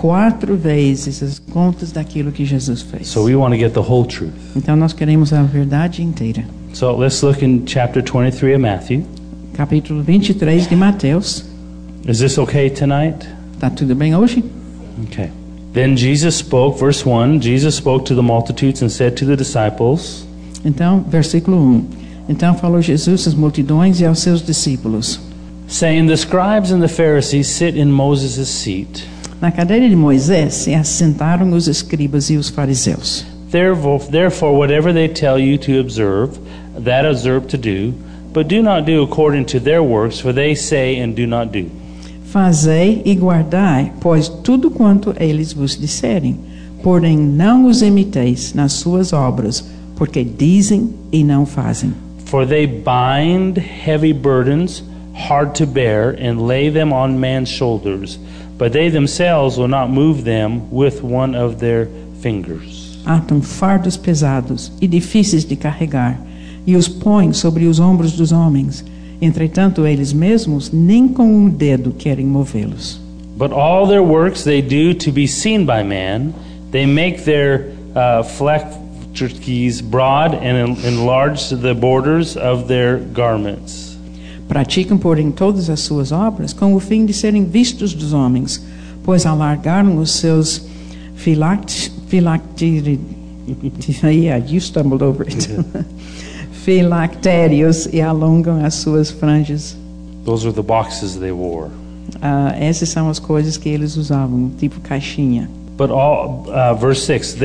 4 vezes as contas daquilo que Jesus fez. So we want to get the whole truth. Então nós queremos a verdade inteira. So let's look in chapter 23 of Matthew. Capítulo 23 de Mateus. Is this okay tonight? Tá tudo bem hoje? Okay. Then Jesus spoke, verse 1, Jesus spoke to the multitudes and said to the disciples, Então, versículo 1. Então falou Jesus às multidões e aos seus discípulos. saying, the scribes and the Pharisees sit in Moses' seat. Na cadeira de Moisés se assentaram os escribas e os fariseus. Therefore, whatever they tell you to observe, that observe to do, but do not do according to their works, for they say and do not do. Fazei e guardai, pois tudo quanto eles vos disserem, porém não os imiteis nas suas obras, porque dizem e não fazem. For they bind heavy burdens, hard to bear, and lay them on man's shoulders, but they themselves will not move them with one of their fingers. Atam fardos pesados e difíceis de carregar, e os põem sobre os ombros dos homens. Entretanto, eles mesmos nem com um dedo querem movê-los. But all their works they do to be seen by man. They make their phylacteries broad and enlarge the borders of their garments. Praticam, porém, todas as suas obras com o fim de serem vistos dos homens, pois alargaram os seus you stumbled over it. Filactérios e alongam as suas franjas. Those are the boxes they wore. Essas são as coisas que eles usavam, tipo caixinha. But all, verse 6,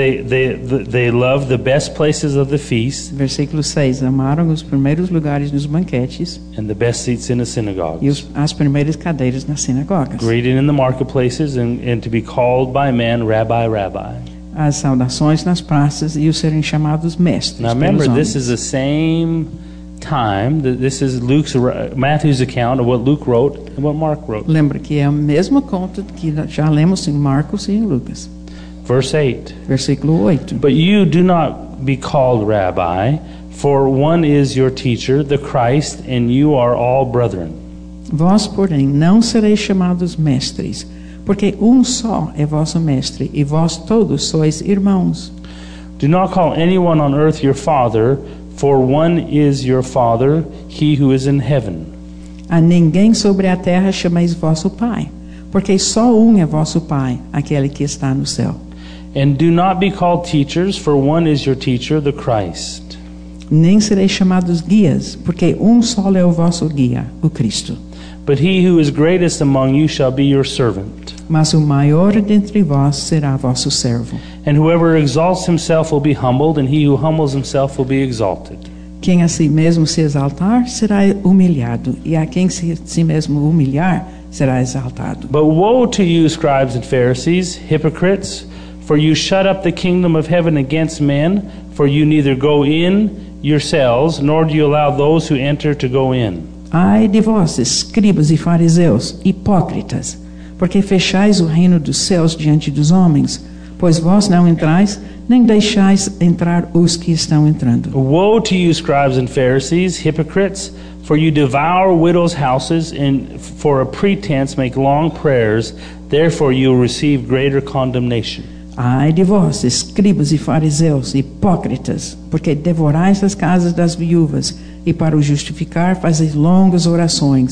they love the best places of the feast Versículo 6. Amaram os primeiros lugares nos banquetes and the best seats in the e synagogues, as primeiras cadeiras nas sinagogas. greeting in the marketplaces and to be called by men, Rabbi, Rabbi. As saudações nas praças e os serem chamados mestres Now pelos remember, homens. this is the same time. This is Matthew's account of what Luke wrote and what Mark wrote. Lembra que é o mesmo conto que já lemos em Marcos e em Lucas. Verse 8. Versículo 8. But you do not be called Rabbi, for one is your teacher, the Christ, and you are all brethren. Vós, porém, não sereis chamados mestres, porque um só é vosso mestre, e vós todos sois irmãos. Do not call anyone on earth your father, for one is your father, he who is in heaven. A ninguém sobre a terra chameis vosso pai, porque só um é vosso pai, aquele que está no céu. And do not be called teachers, for one is your teacher, the Christ. Nem sereis chamados guias, porque um só é o vosso guia, o Cristo. But he who is greatest among you shall be your servant. Mas o maior dentre vós será vosso servo. And whoever exalts himself will be humbled, and he who humbles himself will be exalted. Quem a si mesmo se exaltar será humilhado, e a quem si mesmo humilhar será exaltado. But woe to you, scribes and Pharisees, hypocrites, for you shut up the kingdom of heaven against men, for you neither go in yourselves, nor do you allow those who enter to go in. Ai de vós, escribas e fariseus, hipócritas, porque fechais o reino dos céus diante dos homens, pois vós não entrais, nem deixais entrar os que estão entrando. Woe to you, scribes and Pharisees, hypocrites, for you devour widows' houses, and for a pretense make long prayers, therefore you will receive greater condemnation. Ai de vós, escribas e fariseus, hipócritas, porque devorais as casas das viúvas, e para o justificar fazeis longas orações.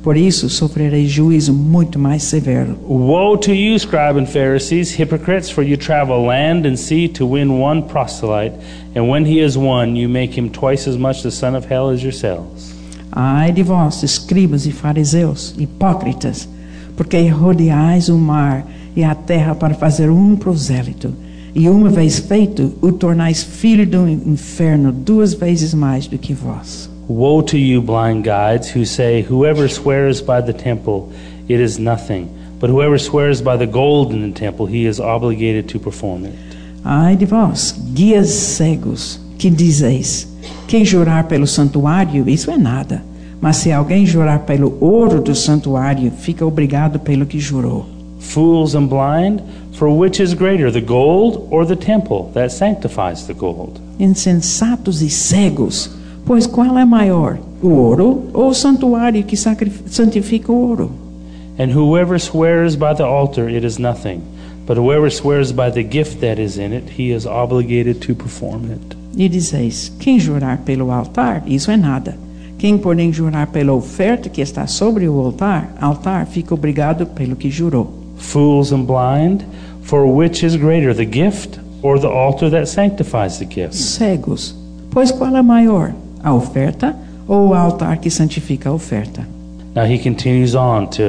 Por isso sofrereis juízo muito mais severo. Woe to you, scribes and Pharisees, hypocrites, for you travel land and sea to win one proselyte, and when he is won, you make him twice as much the son of hell as yourselves. Ai de vós, escribas e fariseus, hipócritas, porque rodeais o mar e a terra para fazer um prosélito, e uma vez feito, o tornais filho do inferno 2 vezes mais do que vós. Woe to you, blind guides, who say, whoever swears by the temple, it is nothing, but whoever swears by the gold in the temple, he is obligated to perform it. Ai de vós, guias cegos, que dizeis, quem jurar pelo santuário, isso é nada, mas se alguém jurar pelo ouro do santuário, fica obrigado pelo que jurou. Fools and blind, for which is greater, the gold or the temple that sanctifies the gold? Insensatos e cegos, pois qual é maior, o ouro ou o santuário que santifica o ouro? And whoever swears by the altar, it is nothing, but whoever swears by the gift that is in it, he is obligated to perform it. E dizeis, quem jurar pelo altar, isso é nada. Quem, porém, jurar pela oferta que está sobre o altar, fica obrigado pelo que jurou. Fools and blind, for which is greater, the gift or the altar that sanctifies the gift? Cegos, pois qual é maior, a oferta ou o altar que santifica a oferta? Now he continues on to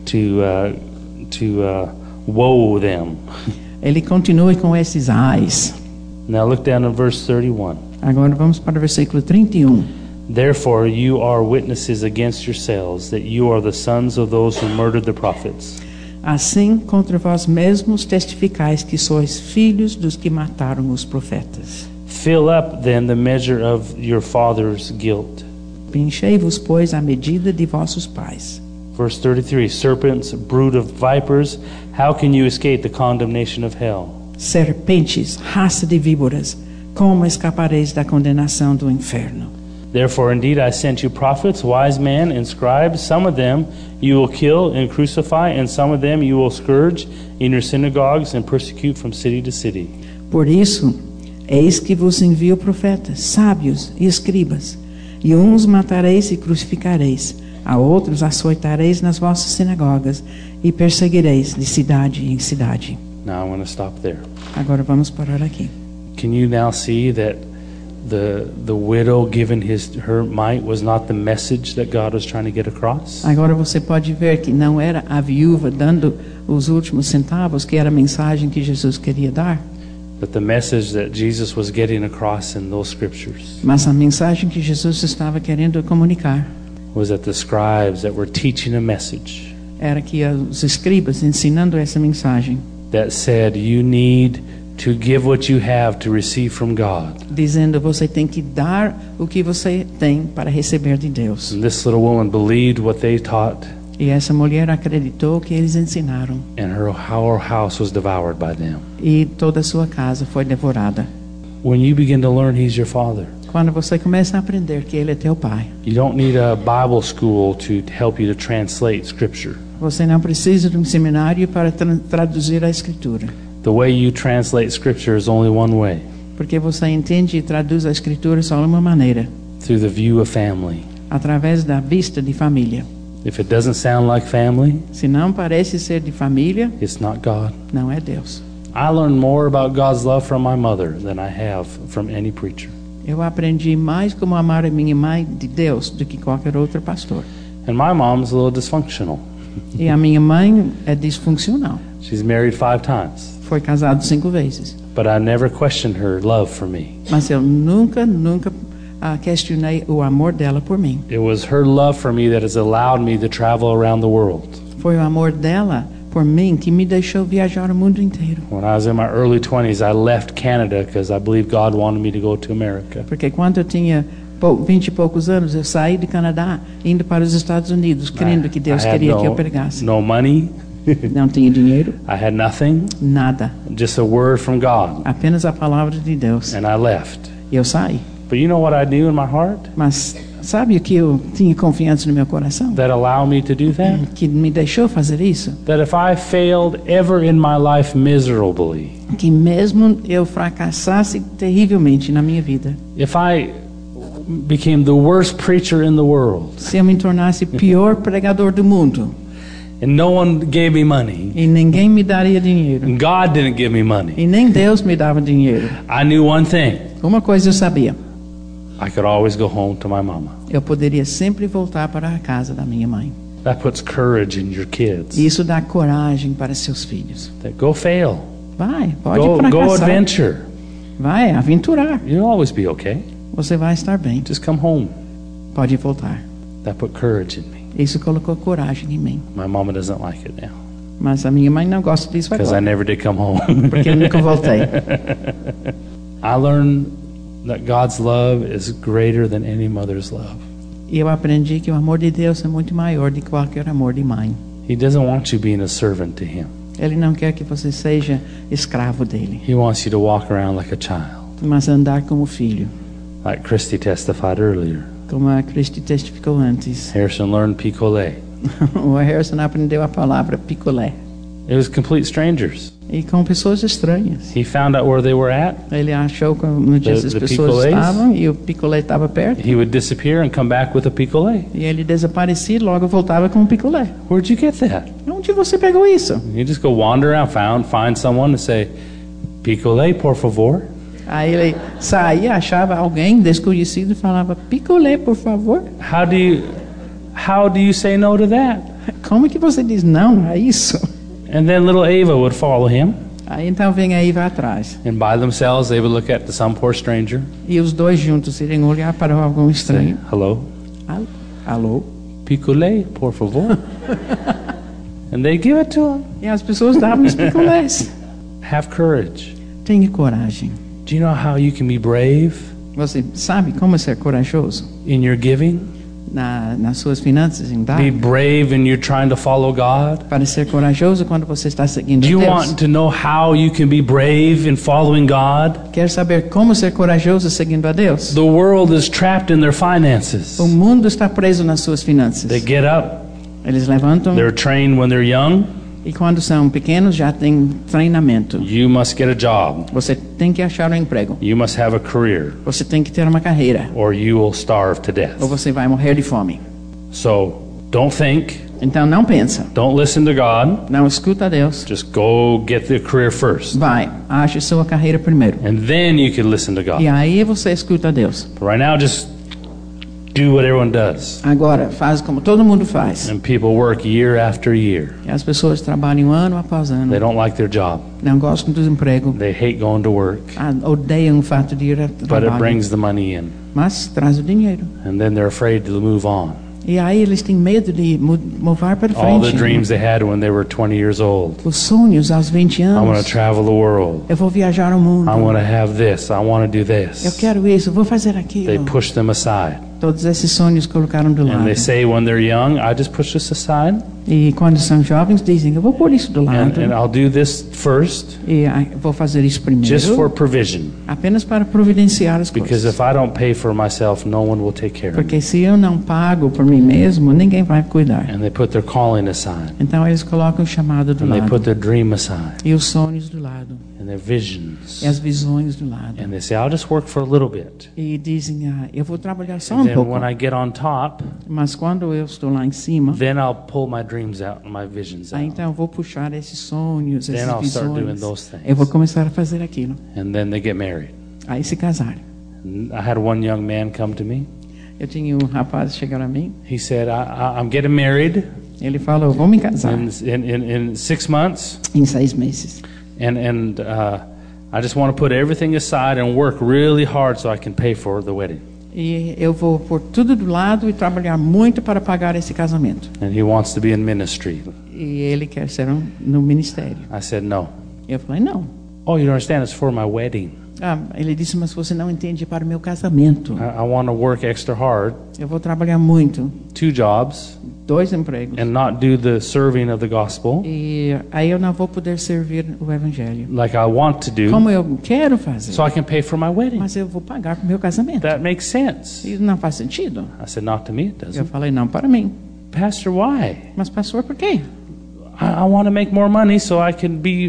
woe them. Ele continua com esses ais. Now look down in verse 31. Agora vamos para o versículo 31. Therefore you are witnesses against yourselves that you are the sons of those who murdered the prophets. Assim, contra vós mesmos testificais que sois filhos dos que mataram os profetas. Fill up then the measure of your father's guilt. Enchei-vos, pois, a medida de vossos pais. Verse 33, serpents, brood of vipers, how can you escape the condemnation of hell? Serpentes, raça de víboras, como escapareis da condenação do inferno? Therefore indeed I sent you prophets, wise men, and scribes. Some of them you will kill and crucify, and some of them you will scourge in your synagogues and persecute from city to city. Por isso, eis que vos envio profetas, sábios e escribas, e uns matareis e crucificareis, a outros açoitareis nas vossas sinagogas e perseguireis de cidade em cidade. Now I want to stop there. Agora vamos parar aqui. Can you now see that the widow given her mite was not the message that God was trying to get across? Agora você pode ver que não era a viúva dando os últimos centavos que era a mensagem que Jesus queria dar. But the message that Jesus was getting across in those scriptures Mas a mensagem que Jesus estava querendo comunicar was that the scribes that were teaching a message era que os escribas ensinando essa mensagem, that said you need to give what you have to receive from God. dizendo você tem que dar o que você tem para receber de Deus. And this little woman believed what they taught, E essa mulher acreditou que eles ensinaram, and her house was devoured by them. e toda a sua casa foi devorada. When you begin to learn He's your Father, Quando você começa a aprender que Ele é teu Pai, you don't need a Bible school to help you to translate Scripture. você não precisa de um seminário para traduzir a Escritura, The way you translate Scripture is only one way, porque você entende e traduz a Escritura só de uma maneira, through the view of family. através da vista de família. If it doesn't sound like family, Se não parece ser de família, it's not God. não é Deus. I learned more about God's love from my mother than I have from any preacher. Eu aprendi mais como amar a minha mãe de Deus do que qualquer outro pastor. And my mom's a little dysfunctional. E a minha mãe é disfuncional. She's married 5 times, Foi casado 5 vezes. but I never questioned her love for me. Mas eu nunca questionei o amor dela por mim. It was her love for me that has allowed me to travel around the world. Foi o amor dela por mim que me deixou viajar o mundo inteiro. When I was in my early 20s, I left Canada because I believed God wanted me to go to America. Porque quando eu tinha 20 e poucos anos, eu saí do Canadá, indo para os Estados Unidos, crendo que Deus I had queria que eu pregasse. no money. Não tinha dinheiro, I had nothing, nada. just a word from God, Apenas a palavra de Deus. and I left. E eu saí. But you know what I knew in my heart Mas sabe o que eu tinha confiança no meu coração? that allowed me to do that? Que me deixou fazer isso? That if I failed ever in my life miserably, Que mesmo eu fracassasse terrivelmente na minha vida, if I became the worst preacher in the world, se eu me tornasse pior pregador do mundo and no one gave me money, e ninguém me daria dinheiro and God didn't give me money, e nem Deus me dava dinheiro, I knew one thing. uma coisa eu sabia: I could always go home to my mama. eu poderia sempre voltar para a casa da minha mãe. That puts courage in your kids. Isso dá coragem para seus filhos. That go fail. Vai, pode Go fracassar. adventure. Vai aventurar. You'll always be okay. Você vai estar bem. Just come home. Pode voltar. That put courage in me. Isso colocou coragem em mim. My mama doesn't like it now Mas a minha mãe não gosta disso because I agora, never did come home. porque eu nunca voltei. I learned that God's love is greater than any mother's love. E eu aprendi que o amor de Deus é muito maior do que qualquer amor de mãe. He doesn't want you being a servant to Him. Ele não quer que você seja escravo dele, He wants you to walk around like a child, mas andar como filho. like Christy testified earlier. Como a Cristi testificou antes. Harrison learned picolé. O Harrison aprendeu a palavra picolé. It was complete strangers. E com pessoas estranhas. He found out where they were at. Ele achou que onde essas The pessoas picolés? estavam e o picolé estava perto. He would disappear and come back with a picolé. E ele desaparecia e logo voltava com o picolé. Where'd you get that? Onde você pegou isso? You just go wander around, find someone and say, picolé, por favor. Aí ele saía, achava alguém desconhecido e falava, picolé, por favor. How do you say no to that? Como que você diz não a isso? And then little Ava would follow him, Aí então vem a Eva atrás. and by themselves they would look at some poor stranger, E os dois juntos iriam olhar para algum say, estranho. hello, Alô? picolé, por favor. And they give it to him. E as pessoas davam os picolés. Have courage. Tenha coragem. Do you know how you can be brave Você sabe como ser corajoso in your giving? nas suas finanças em dar? Be brave in you trying to follow God? Para ser corajoso quando você está seguindo Do you Deus? want to know how you can be brave in following God? Quer saber como ser corajoso seguindo a Deus? The world is trapped in their finances. O mundo está preso nas suas finanças. They get up, Eles levantam they're trained when they're young. e quando são pequenos já têm treinamento. You must get a job. Você tem que achar um emprego. You must have a career, Você tem que ter uma carreira. or you will starve to Ou death. você vai morrer de fome. So don't think, Então não pensa. don't listen to God. Não escuta a Deus. Just go get the career first. Vai, ache sua carreira primeiro. And then you can listen to E God. aí você escuta a Deus. But right now, just do what everyone does. Agora, faz como todo mundo faz. And people work year after year. E as pessoas trabalham ano após ano. They don't like their job. Não gostam do emprego. They hate going to work. Odeiam o fato de ir a But it trabalho. brings the money in. Mas traz o dinheiro. And then they're afraid to move on. E aí eles têm medo de mover para All the frente. dreams they had when they were 20 years old. Os sonhos aos 20 I want anos. to travel the world. Eu vou viajar ao mundo. I want to have this. I want to do Eu this. quero isso, eu vou fazer They aquilo. push them aside. Todos esses sonhos colocaram do And lado. they say when they're young, I just push this aside. E quando são jovens dizem, eu vou pôr isso do lado. And I'll do this first E vou fazer isso primeiro. just for provision. Apenas para providenciar as Because coisas. if I don't pay for myself, no one will take care of me. Porque se eu não pago por mim mesmo, ninguém vai cuidar. And they put their calling aside. Então eles colocam o chamado do And they put lado. their dream aside. E os sonhos do lado. And their visions. E as visões do lado. And they say, I'll just work for a little bit. E dizem, eu vou trabalhar só And um then pouco. when I get on top, Mas quando eu estou lá em cima, then I'll pull my dreams out and my visions aí out. então eu vou puxar esses sonhos, Then essas I'll start doing visões. those things. Eu vou começar a fazer aquilo. And then they get married. Aí se casaram. And I had one young man come to me. Eu tinha um rapaz chegar a mim. He said, I'm getting married Ele falou, vou me casar in 6 months. em 6 meses. And I just want to put everything aside and work really hard so I can pay for the wedding. E eu vou pôr tudo do lado e trabalhar muito para pagar esse casamento. And he wants to be in ministry. E ele quer ser no ministério. I said, no. Eu falei, não. Oh, you don't understand? It's for my wedding. Ele disse, mas você não entende para o meu casamento. I want to work extra hard, Eu vou trabalhar muito, 2 jobs, 2 empregos. and not do the serving of the gospel E aí eu não vou poder servir o evangelho like I want to do, como eu quero fazer. so I can pay for my wedding. Mas eu vou pagar para o meu casamento. That makes sense. Isso não faz sentido. I said, not to me, it Eu doesn't. falei, não para mim. Pastor, why? Mas pastor, por quê? I want to make more money so I can be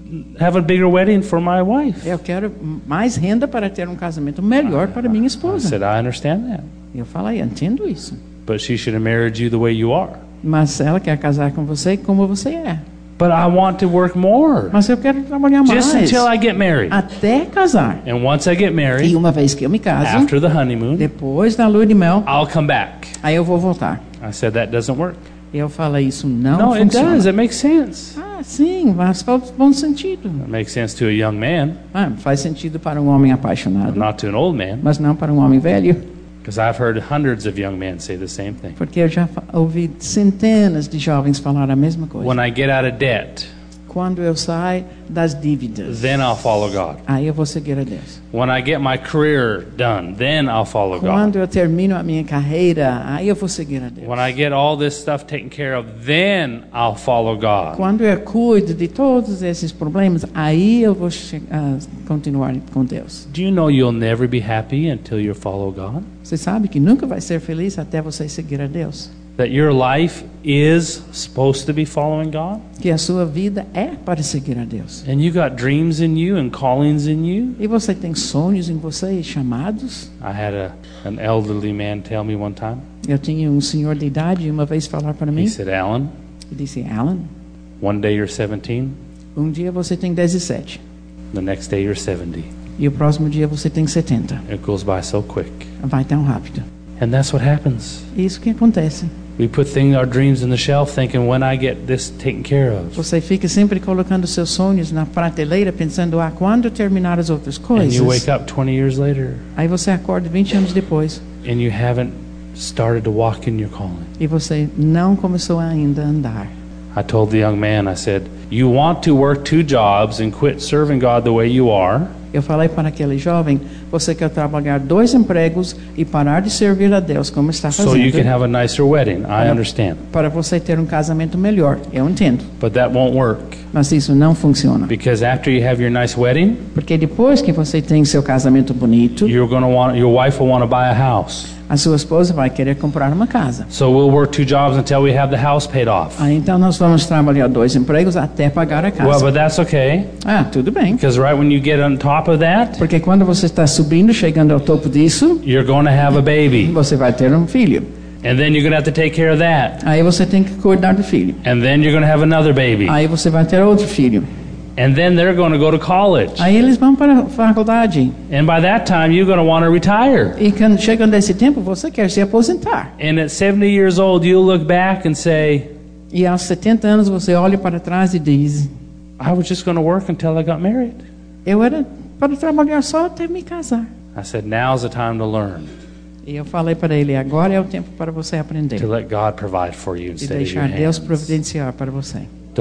have a bigger wedding for my wife. Eu quero mais renda para ter um casamento melhor para minha I esposa. said, I understand that. Eu falei, entendo isso. But she should have married you the way you are. Mas ela quer casar com você como você é. But I want to work more. Mas eu quero trabalhar mais. Just until I get married. Até casar. And once I get E married, uma vez que eu me caso, after the honeymoon, depois da lua de mel, I'll come back. aí eu vou voltar. I said, that doesn't work. Eu falei, isso não No, it funciona. does. It makes sense. Ah, sim, faz bom sentido. It makes sense to a young man, Ah, faz sentido para um homem apaixonado, not to an old man. mas não para um homem velho. Because I've heard hundreds of young men say the same thing. Porque eu já ouvi centenas de jovens falar a mesma coisa. When I get out of debt, Quando eu saio das dívidas, then I'll follow God. aí eu vou seguir a Deus. When I get my career done, then I'll follow God. Quando eu termino a minha carreira, aí eu vou seguir a Deus. When I get all this stuff taken care of, then I'll follow God. Quando eu cuido de todos esses problemas, aí eu vou continuar com Deus. Do you know you'll never be happy until you follow God? Você sabe que nunca vai ser feliz até você seguir a Deus. That your life is supposed to be following God? Que a sua vida é para seguir a Deus. And you got dreams in you and callings in you? E você tem sonhos em você e chamados? I had an elderly man tell me one time. Eu tinha um senhor de idade uma vez falar para mim. He said, Alan, Ele disse, Alan, one day you're 17, um dia você tem 17 the next day you're 70. e o próximo dia você tem 70. It goes by so quick. Vai tão rápido. And that's what happens. Isso que acontece. We put our dreams in the shelf thinking when I get this taken care of. Você fica sempre colocando seus sonhos na prateleira pensando, quando terminar as outras And coisas. you wake up 20 years later Aí você acorda 20 anos depois and you haven't started to walk in your calling. e você não começou ainda a andar. I told the young man, I said, you want to work 2 jobs and quit serving God the way you are? Eu falei para aquele jovem, você quer trabalhar 2 empregos e parar de servir a Deus como está So fazendo. you can have a nicer wedding. I understand. Para você ter um casamento melhor. Eu entendo. But that won't work. Mas isso não funciona. Because after you have your nice wedding, Porque depois que você tem seu casamento bonito, your wife will want to buy a house. a sua esposa vai querer comprar uma casa. So we'll work 2 jobs until we have the house paid off. Então nós vamos trabalhar 2 empregos até pagar a casa. Well, but that's okay. Tudo bem. Because right when you get on top of that, Porque quando você está subindo, chegando ao topo disso, you're going to have a baby. você vai ter um filho. And then you're going to have to take care of that. Aí você tem que cuidar do filho. And then you're going to have another baby. Aí você vai ter outro filho. And then they're going to go to college. Aí eles vão para a faculdade. And by that time, you're going to want to retire. E quando chegando esse tempo, você quer se aposentar. And at 70 years old, you'll look back and say, E aos 70 anos você olha para trás e diz, I was just going to work until I got married. eu era para trabalhar só até me casar. I said, now's the time to learn. E eu falei para ele, agora é o tempo para você aprender. To let God provide for you E instead of your deixar Deus hands. providenciar para você.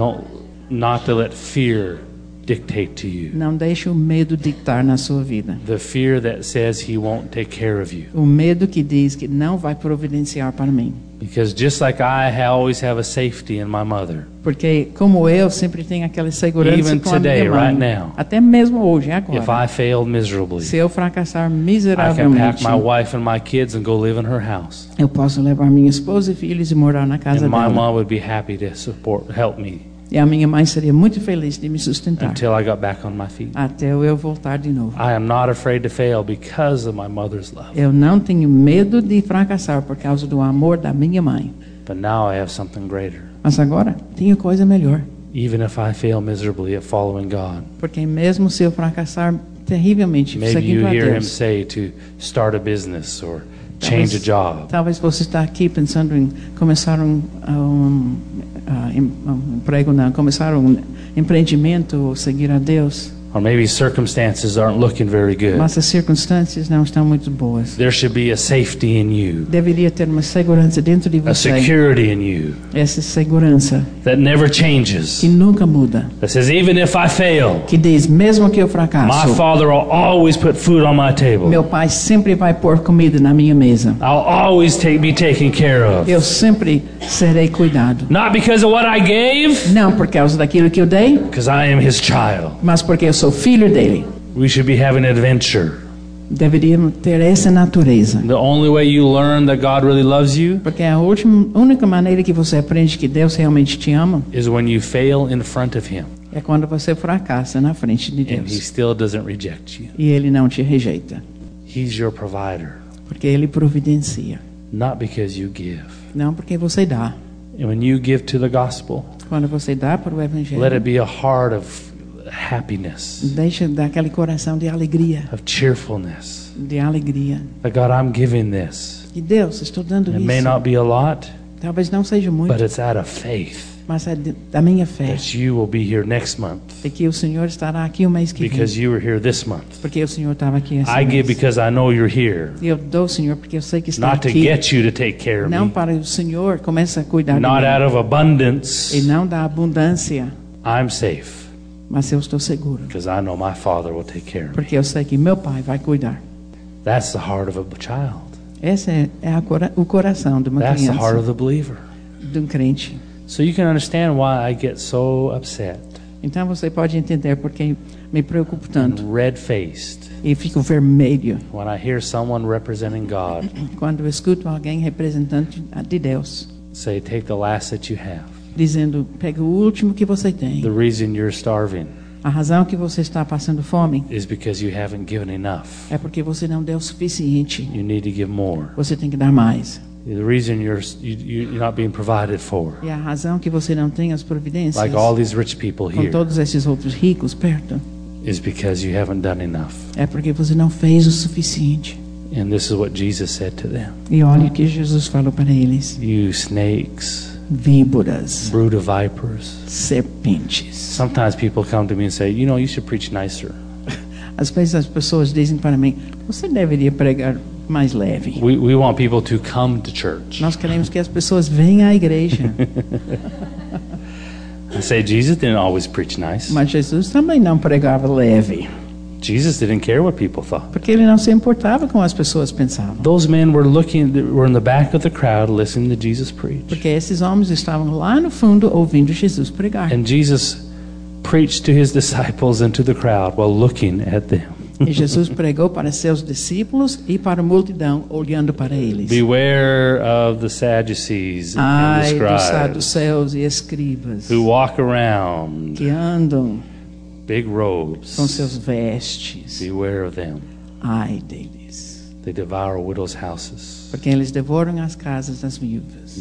Not to let fear dictate to you. Não deixe o medo dictar na sua vida. The fear that says he won't take care of you. O medo que diz que não vai providenciar para mim. Because just like I always have a safety in my mother, Porque como eu sempre tenho aquela segurança Even com a today, minha mãe. right now. Até mesmo hoje, if agora. I failed miserably, Se eu fracassar I can pack miseravelmente, my wife and my kids and go live in her house. eu posso levar minha esposa e filhos e morar na casa And my dela. mom would be happy to help me E a minha mãe seria muito feliz de me sustentar. until I got back on my feet. Até eu voltar de novo. I am not afraid to fail because of my mother's love. Eu não tenho medo de fracassar por causa do amor da minha mãe. But now I have something greater. Mas agora, tenho coisa melhor. Even if I fail miserably at following God, Porque mesmo se eu fracassar terrivelmente maybe seguindo you a hear him Deus, say to start a business or change a job. talvez você está aqui pensando em começar um emprego, não, começar um empreendimento ou seguir a Deus. Or maybe circumstances aren't looking very good. Mas as circunstâncias não estão muito boas. There should be a safety in you, Deveria ter uma segurança dentro de a você. security in you Essa segurança that never changes. que nunca muda. That says, even if I fail, Que diz, mesmo que eu my fracasso, Father will always put food on my table. meu pai sempre vai pôr comida na minha mesa. I'll always be taken care of. Eu sempre serei cuidado. Not because of what I gave, Não por causa daquilo que eu dei, because I am His child. mas porque eu sou filho dele. We should be having adventure. Deveríamos ter essa natureza. The only way you learn that God really loves you Porque a única maneira que você aprende que Deus realmente te ama is when you fail in front of Him. É quando você fracassa na frente de and He Deus. still doesn't reject you. E Ele não te rejeita. He's your provider, Porque Ele providencia. not because you give. Não porque você dá. And when you give to the gospel, Quando você dá para o let it Evangelho, be a heart of happiness, deixa daquele coração de alegria. of cheerfulness. De alegria. That God, I'm giving this. E Deus, estou dando It may isso. not be a lot, Talvez não seja muito, but it's out of faith mas é da minha fé. that you will be here next month E que o Senhor estará aqui o mês que because vem. you were here this month. Porque o Senhor estava aqui esse I give mês. because I know you're here, E eu dou, Senhor, porque eu sei que está not to aqui. get you to take care of Não me, para o Senhor comece a cuidar de not mim. out of abundance. E não da abundância. I'm safe Mas eu estou seguro. because I know my Father will take care of me. Porque eu sei que meu Pai vai cuidar. That's the heart of a child. Esse é o coração de uma That's the heart criança, of the believer. de um crente. So you can understand why I get so upset Então você pode entender porque me preocupo tanto and red-faced e fico vermelho when I hear someone representing God quando eu escuto alguém representante de Deus say, take the last that you have. dizendo: pega o último que você tem. The reason you're starving A razão que você está passando fome is because you haven't given enough. é porque você não deu o suficiente. You need to give more. Você tem que dar mais. The reason you're not being provided for, E a razão que você não tem as providências, like all these rich people com here, todos esses outros ricos perto, is because you haven't done enough. é porque você não fez o suficiente. And this is what Jesus said to them. E olha o que Jesus falou para eles: You snakes, víboras, brood of vipers. serpentes. Sometimes people come to me and say, you know, you should preach nicer. Às vezes as pessoas dizem para mim: você deveria pregar mais leve. We want people to come to church. Nós queremos que as pessoas venham à igreja. I say, Jesus didn't always preach nice. Mas Jesus também não pregava leve, Jesus didn't care what people thought. porque ele não se importava com as pessoas pensavam. Those men were in the back of the crowd listening to Jesus preach. Porque esses homens estavam lá no fundo ouvindo Jesus pregar. And Jesus preached to his disciples and to the crowd while looking at them. E Jesus pregou para seus discípulos e para a multidão olhando para eles. Beware of the Sadducees and the Ai dos scribes saduceus e escribas who walk around que andam big com robes. seus vestes. Beware of them. Ai deles, They devour widows' houses. porque eles devoram as casas das viúvas.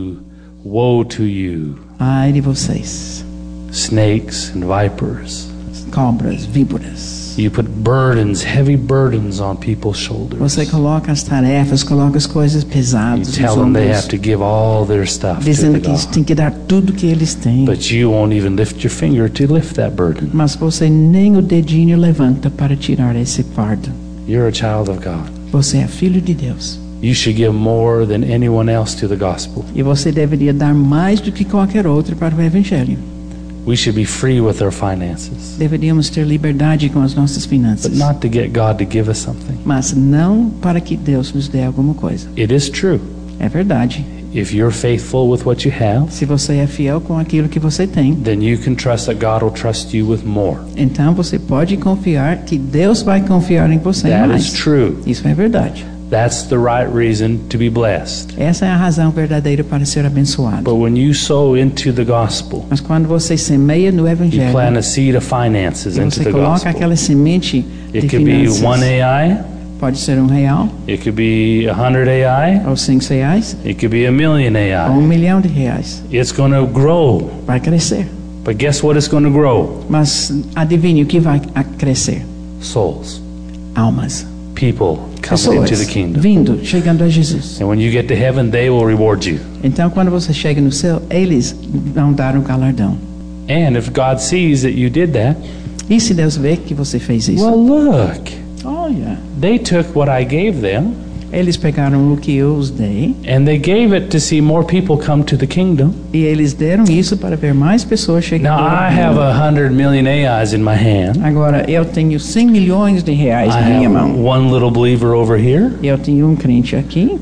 Woe to you, Ai de vocês, snakes and vipers. cobras, víboras. You put heavy burdens on people's shoulders. Você coloca as tarefas, coloca as coisas You pesadas nos tell them they ombros, have to give all their stuff to dizendo the que eles God. têm que dar tudo que eles têm. But you won't even lift your finger to lift that burden. Mas você nem o dedinho levanta para tirar esse fardo. You're a child of God. Você é filho de Deus. You should give more than anyone else to the gospel. E você deveria dar mais do que qualquer outro para o Evangelho. We should be free with our finances, Deveríamos ter liberdade com as nossas finanças. but not to get God to give us something. Mas não para que Deus nos dê alguma coisa. It is true. É verdade. If you're faithful with what you have, Se você é fiel com aquilo que você tem, then you can trust that God will trust you with more. então você pode confiar que Deus vai confiar em você That mais. is true. Isso é verdade. That's the right reason to be blessed. Essa é a razão verdadeira para ser abençoado. But when you sow into the gospel, Mas quando você semeia no you Evangelho, plant a seed of finances e into você the coloca gospel. aquela semente de It could be finanças, 1 AI, pode ser R$1, it could be 100 AI, ou R$5, it could be 1,000,000 ou AI. R$1 milhão. It's going to grow. Vai crescer. But guess what it's going to grow? Mas adivinhe o que vai crescer? Souls. Almas. People coming Pessoas into the kingdom. vindo, chegando a Jesus. And when you get to heaven, they will reward you. Então, quando você chega no céu, eles vão dar o galardão. And if God sees that you did that, E se Deus vê que você fez isso? well, look, Olha, they took what I gave them eles pegaram o que eu os dei and they gave it to see more people come to the kingdom. e eles deram isso para ver mais pessoas chegando. Now ao I have reino. 100 million AIs in my hand. Agora, eu tenho 100 milhões de reais I na minha have mão. one little believer over here Eu tenho um crente aqui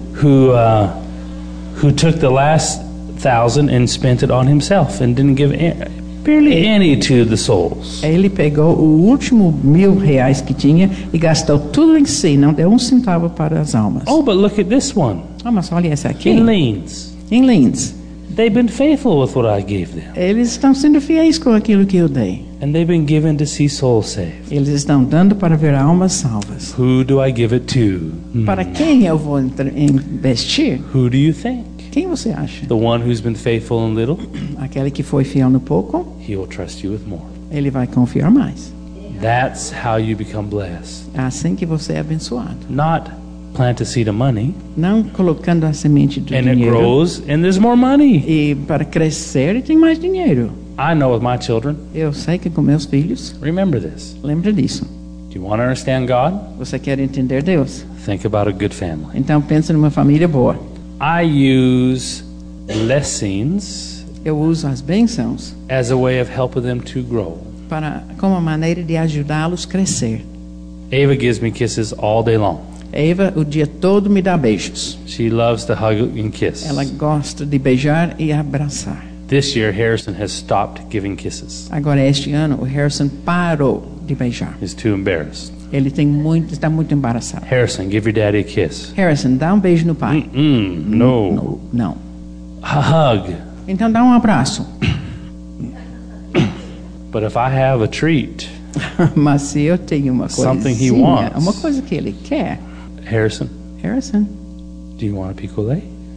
who took the last 1,000 and spent it on himself and didn't give barely any to the souls. Ele pegou o último R$1.000 que tinha e gastou tudo em si, não deu um centavo para as almas. Oh, but look at this one Ah, mas olha essa aqui. in Leans. Em Linz. They've been faithful with what I gave them. Eles estão sendo fiéis com aquilo que eu dei. And they've been given to see souls saved. Eles estão dando para ver almas salvas. Who do I give it to? Para quem eu vou investir? Who do you think? Quem você acha? The one who's been faithful in little, Aquele que foi fiel no pouco, he will trust you with more. ele vai confiar mais. That's how you become blessed. É assim que você é abençoado. Not plant a seed of money Não colocando a semente do and it dinheiro grows and there's more money. e para crescer e tem mais dinheiro. I know with my children, Eu sei que com meus filhos, remember this. lembra disso. Do you want to understand God? Você quer entender Deus? Think about a good family. Então pensa numa família boa. I use blessings Eu uso as bênçãos as a way of helping them to grow. como uma maneira de ajudá-los a crescer. Ava gives me kisses all day long. Eva, o dia todo me dá beijos. She loves to hug and kiss. Ela gosta de beijar e abraçar. This year, Harrison has stopped giving kisses. Agora, este ano, o Harrison parou de beijar. He's too embarrassed. Ele está muito embaraçado. Harrison, give your daddy a kiss. Harrison, dá um beijo no pai. No. Não. A hug. Então dá um abraço. But if I have a treat, Mas se eu tenho uma Something he coisinha, wants. uma coisa que ele quer, Harrison, Harrison, do you want a picolé?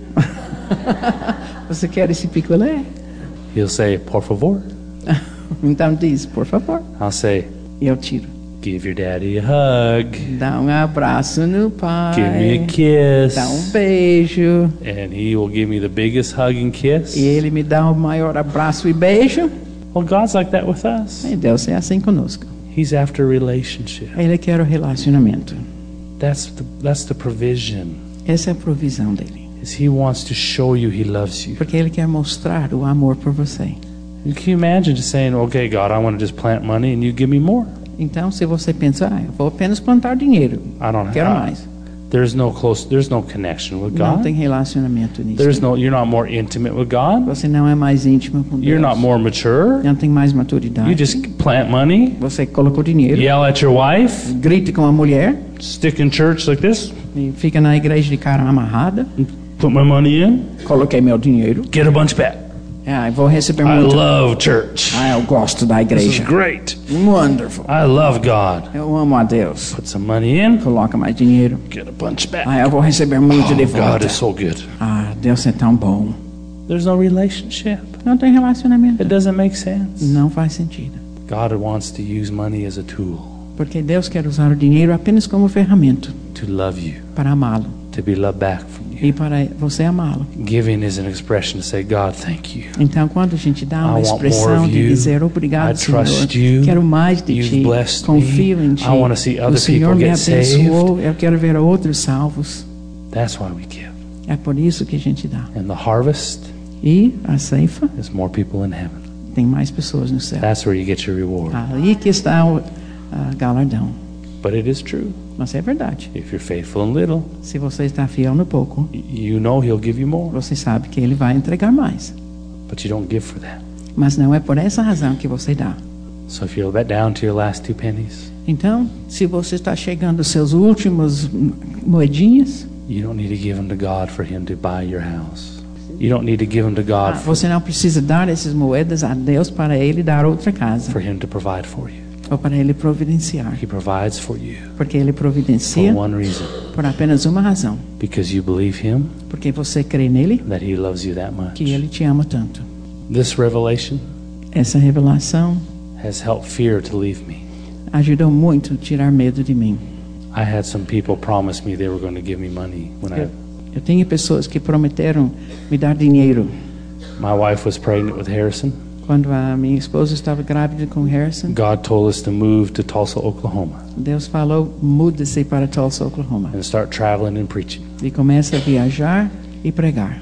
você quer esse picolé? He'll say, por favor. Então diz, por favor. I'll say, E eu tiro. give your daddy a hug. Dá um abraço no pai. Give me a kiss. Dá um beijo. And he will give me the biggest hug and kiss. E ele me dá o maior abraço e beijo. Well, God's like that with us. E Deus é assim conosco. He's after relationship. Ele quer o relacionamento. That's the provision. Essa é a provisão dele. Is he wants to show you he loves you. Porque ele quer mostrar o amor por você. You can imagine just saying, okay, God, I want to just plant money and you give me more. Então, se você pensa, eu vou apenas plantar dinheiro, I don't quero have. mais. There's no connection with Não God. tem relacionamento nisso. You're not more intimate with God. Você não é mais íntimo com Deus. You're not more mature. Não tem mais maturidade. You just plant money, Você colocou dinheiro, yell at your wife, grita com a mulher stick in church like this, e fica na igreja de cara amarrada. put my money in, Coloquei meu dinheiro. get a bunch back. Eu vou receber I muito. love church. Eu gosto da This is igreja. great. Wonderful. I love God. Eu amo a Deus. Put some money in, Coloca mais dinheiro. get a bunch back. Eu vou receber muito de Oh, God volta. is so good. Deus é tão bom. There's no relationship. Não tem relacionamento. It doesn't make sense. Não faz sentido. God wants to use money as a tool Porque Deus quer usar o dinheiro apenas como ferramenta to love you, para amá-lo to be loved back from you. e para você amá-lo. Giving is an expression to say, God, thank you. Então, quando a gente dá uma I want more expressão of de you. dizer I obrigado, trust Senhor, you. quero mais de You've Ti, blessed confio me. em Ti, I want to see other o Senhor people me get abençoou, eu quero ver outros salvos. That's why we give. É por isso que a gente dá. And the harvest E a ceifa is more people in heaven. tem mais pessoas no céu. That's where you get your reward. Aí que está o galardão. But it is true. Mas é verdade. If you're faithful in little, Se você está fiel no pouco, you know He'll give you more. você sabe que Ele vai entregar mais. But you don't give for that. Mas não é por essa razão que você dá. So if you're let down to your last 2 pennies, Então, se você está chegando aos seus últimos moedinhas, you don't need to give them to God for Him to buy your house. You don't need to give them to God você não precisa dar essas moedas a Deus para Ele dar outra casa, for Him to provide for you. ou para Ele providenciar. He provides for you Porque Ele for providencia one reason. por apenas uma razão. Because you believe Him, Porque você crê nele, that He loves you that much. que Ele te ama tanto. This revelation Essa revelação has helped fear to leave me. ajudou muito a tirar medo de mim. I had some people promise me they were going to give me money when Eu tenho pessoas que prometeram me dar dinheiro. my wife was pregnant with Harrison. Quando a minha esposa estava grávida com Harrison, God told us to move to Tulsa, Oklahoma, Deus falou, mude-se para Tulsa, Oklahoma. and start traveling and preaching. E começa a viajar e pregar.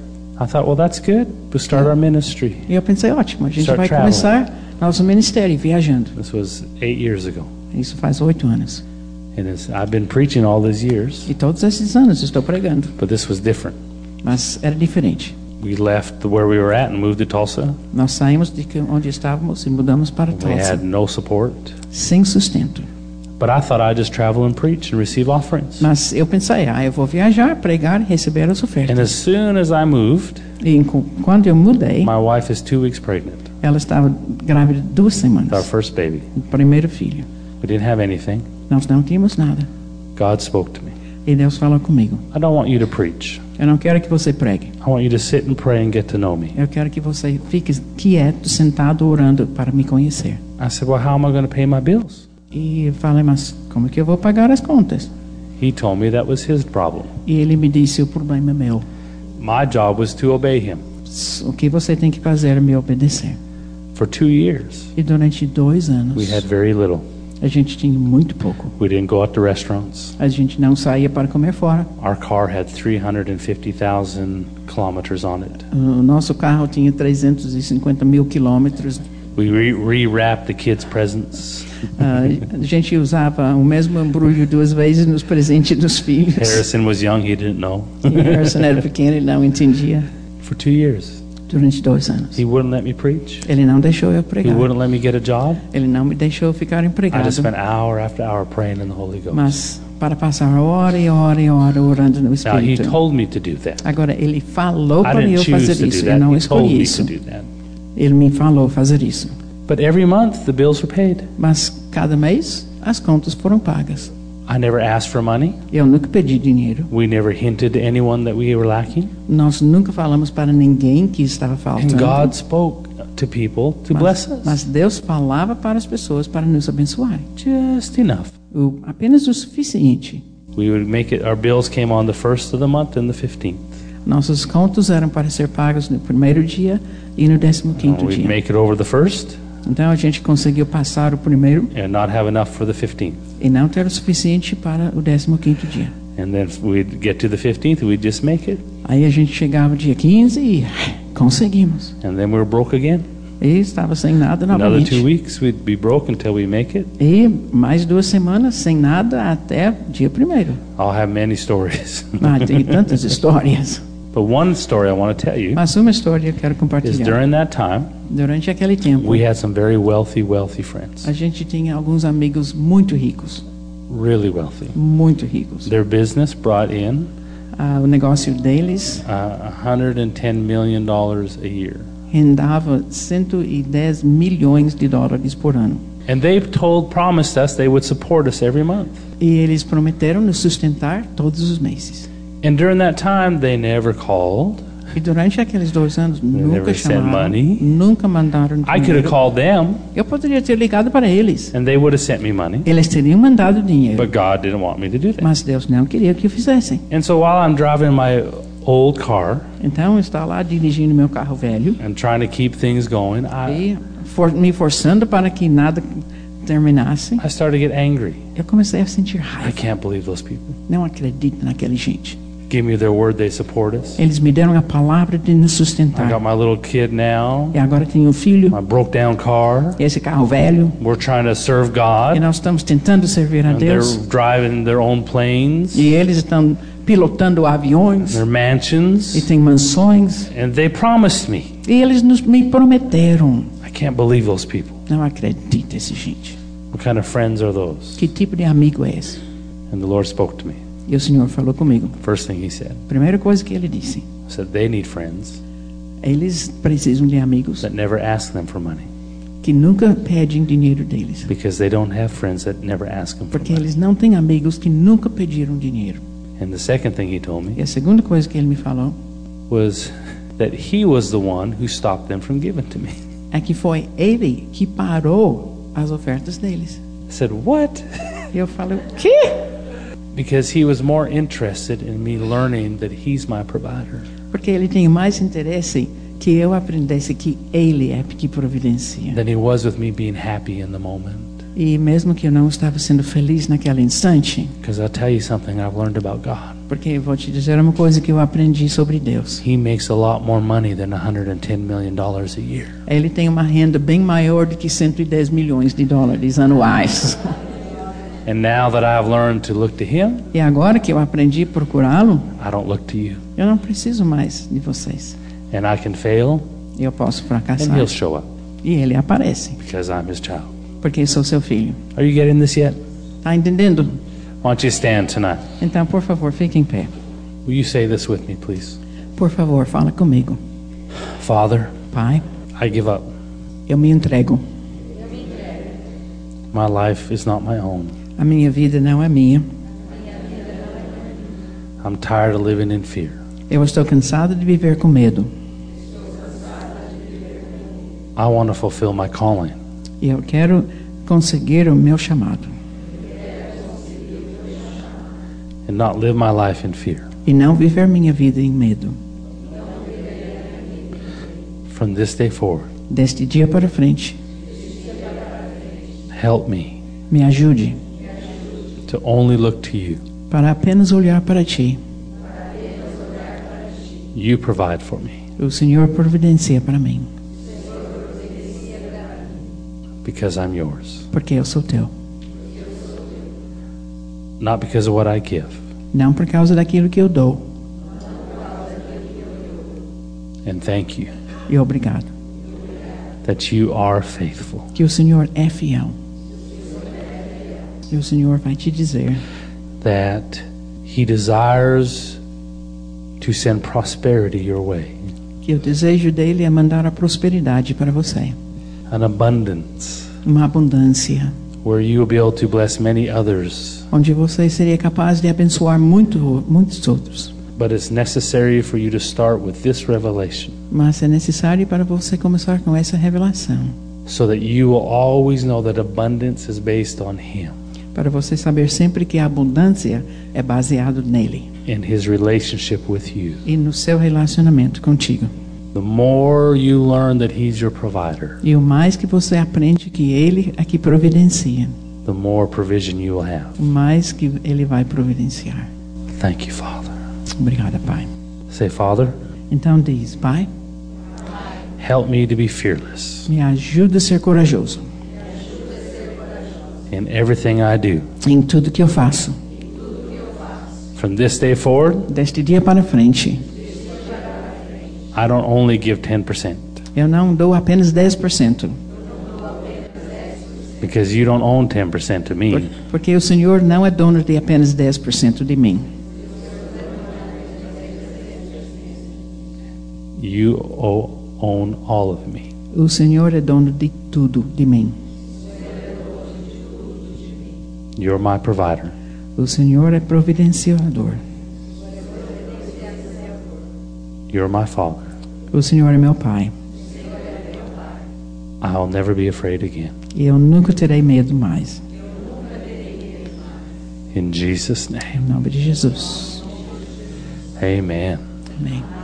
I thought, well, that's good. We'll start our ministry. E eu pensei, ótimo, a gente Start vai traveling. começar nosso ministério viajando. This was 8 years ago. Isso faz 8 anos. And I've been preaching all these years, E todos esses anos estou pregando. but this was different. Mas era diferente. We left where we were at and moved to Tulsa. Nós saímos de onde estávamos e mudamos para We Tulsa. had no support. Sem sustento. But I thought I'd just travel and preach and receive offerings. Mas eu pensei, eu vou viajar, pregar e receber as And ofertas. as soon as I moved, E quando eu mudei, my wife is 2 weeks pregnant, ela estava grávida de 2 with our semanas. first baby. O primeiro filho. We didn't have anything. Nós não tínhamos nada. God spoke to me. E Deus falou comigo. I don't want you to preach. Eu não quero que você pregue. I want you to sit and pray and get to know me. Eu quero que você fique quieto, sentado, orando para me conhecer. I said, well, how am I going to pay my bills? E eu falei, mas como que eu vou pagar as contas? He told me that was his problem. E ele me disse, o problema é meu. My job was to obey him. O que você tem que fazer é me obedecer. For 2 years, E durante 2 anos, we had very little. a gente tinha muito pouco. We didn't go out to restaurants. A gente não saía para comer fora. Our car had 350,000 kilometers on it. O nosso carro tinha 350 mil quilômetros. We rewrapped the kids' presents. A gente usava o mesmo embrulho 2 vezes nos presentes dos filhos. Harrison was young, he didn't know. E Harrison era pequeno, ele não entendia. For 2 years, Durante 2 anos. he wouldn't let me preach. Ele não deixou eu He pregar. wouldn't let me get a job. Ele não me deixou ficar I empregado. just spent hour after hour praying in the Holy Ghost. Mas para passar hora e hora e hora orando no Now, he Espírito. told me to do that. Agora, ele falou I para didn't eu choose fazer to do isso. Eu that. não He told escolhi me isso. to do that. Ele me falou fazer isso. But every month, the bills were paid. Mas cada mês, as contas foram pagas. I never asked for money. Eu nunca pedi dinheiro. We never hinted to anyone that we were lacking. Nós nunca falamos para ninguém que estava And faltando. God spoke to people to bless us. Mas Deus falava para as pessoas para nos abençoar. Just enough. Apenas o suficiente. We would make it, our bills came on the 1st of the month and the 15th. Nossos contos eram para ser pagos no primeiro dia e no 15º We'd dia. make it over the 1st Então a gente conseguiu passar o primeiro and not have enough for the 15th. e não ter o suficiente para o 15º dia. And then we'd get to the 15th, we'd just make it. Aí a gente chegava dia 15 e conseguimos. And then we were broke again. E estava sem nada Another 2 novamente. weeks, we'd be broke until we make it. E mais 2 semanas sem nada até dia 1º. I'll have many stories. Tem tantas histórias. But one story I want to tell you Mas uma história eu quero is compartilhar. during that time, Durante aquele tempo, we had some very wealthy friends. a gente tinha alguns amigos muito ricos. Really wealthy. Muito ricos. Their business brought in O negócio deles $110 million a year. rendava 110 milhões de dólares por ano. And they promised us they would support us every month. E eles prometeram nos sustentar todos os meses. And during that time, they never called. E durante aqueles 2 anos, nunca never sent chamaram, money. nunca mandaram I could have dinheiro. called them, Eu poderia ter ligado para eles. and they would have sent me money. Eles teriam mandado dinheiro. But God didn't want me to do that. Mas Deus não queria que eu fizessem. And so while I'm driving my old car Então, eu estava lá dirigindo meu carro velho and trying to keep things going, e me forçando para que nada terminasse. I started to get angry. Eu comecei a sentir I raiva. can't believe those people. Não acredito naquela gente. Give me their word, they support us. Eles me deram a palavra de nos I sustentar. got my little kid now, E agora tenho um filho, my broke down car. esse carro velho. We're trying to serve E God. nós estamos tentando servir a And they're Deus. driving their own planes, E eles estão pilotando aviões. their E mansions. tem mansões. And they promised me. E eles me prometeram. I can't believe those people. Não acredito esse gente. What kind of friends are those? Que tipo de amigo é esse? And the Lord spoke to me. E o Senhor falou comigo. First thing he said, Primeira coisa que ele disse. said they need friends Eles precisam de amigos that never ask them for money que nunca pedem dinheiro deles. because they don't have friends that never ask them for Porque money. eles não têm amigos que nunca pediram dinheiro. And the second thing he told E me a segunda coisa que ele me falou was that he was the one who stopped them from giving to me. é que foi ele que parou as ofertas deles. I said, what? E eu falei, o quê? Because he was more interested in me learning that he's my provider. Porque ele tem mais interesse que eu aprendesse que ele é que providencia. Than he was with me being happy in the moment. E mesmo que eu não estava sendo feliz naquele instante, Because I'll tell you something I've learned about God. porque eu vou te dizer uma coisa que eu aprendi sobre Deus. He makes a lot more money than $110 million a year. Ele tem uma renda bem maior do que 110 milhões de dólares anuais. And now that I've learned to look to him, E agora que eu aprendi a procurá-lo, I don't look to you. eu não preciso mais de vocês. And I can fail, Eu posso and fracassar. he'll show up E ele aparece, because I'm his child. porque eu sou seu filho. Are you getting this yet? Tá entendendo? Why don't you stand tonight? Então, por favor, fique em pé. Will you say this with me, please? Por favor, fala comigo. Father, Pai, I give up. eu me entrego. My life is not my own. A minha vida não é minha. I'm tired of living in fear. Eu estou cansado de viver com medo. I want to fulfill my calling. E eu quero conseguir o meu chamado. And not live my life in fear. E não viver minha vida em medo. From this day forward, Deste dia para frente, help me me ajude to only look to you. para apenas olhar para Ti. You provide for me O Senhor providencia para mim, because I'm yours. porque eu sou Teu. Not because of what I give. Não por causa daquilo que eu dou. And thank you E obrigado. that you are faithful. Que o Senhor é fiel. E o Senhor vai te dizer That He desires to send prosperity your way. que o desejo dele é mandar a prosperidade para você. An abundance Uma abundância, where you will be able to bless many others. onde você seria capaz de abençoar muitos outros. But it's necessary for you to start with this revelation Mas é necessário para você começar com essa revelação, so that you will always know that abundance is based on Him para você saber sempre que a abundância é baseado nele and His relationship with you. e no seu relacionamento contigo. The more you learn that He's your provider, E o mais que você aprende que ele é que providencia, the more provision you will have. o mais que ele vai providenciar. Thank you, Father. Obrigada, Pai. Say, Father, Então diz, Pai, help me to be fearless me ajuda a ser corajoso in everything I do. em tudo que eu faço. From this day forward, Deste dia para frente, I don't only give 10% eu não dou apenas 10%, because you don't own 10% to me. porque o Senhor não é dono de apenas 10% de mim. You own all of me. O Senhor é dono de tudo de mim. You're my provider. O Senhor é providenciador. You're my Father. O Senhor é meu Pai. I'll never be afraid again. E eu nunca terei medo mais. In Jesus' Em name, nome de Jesus. amen. Amém.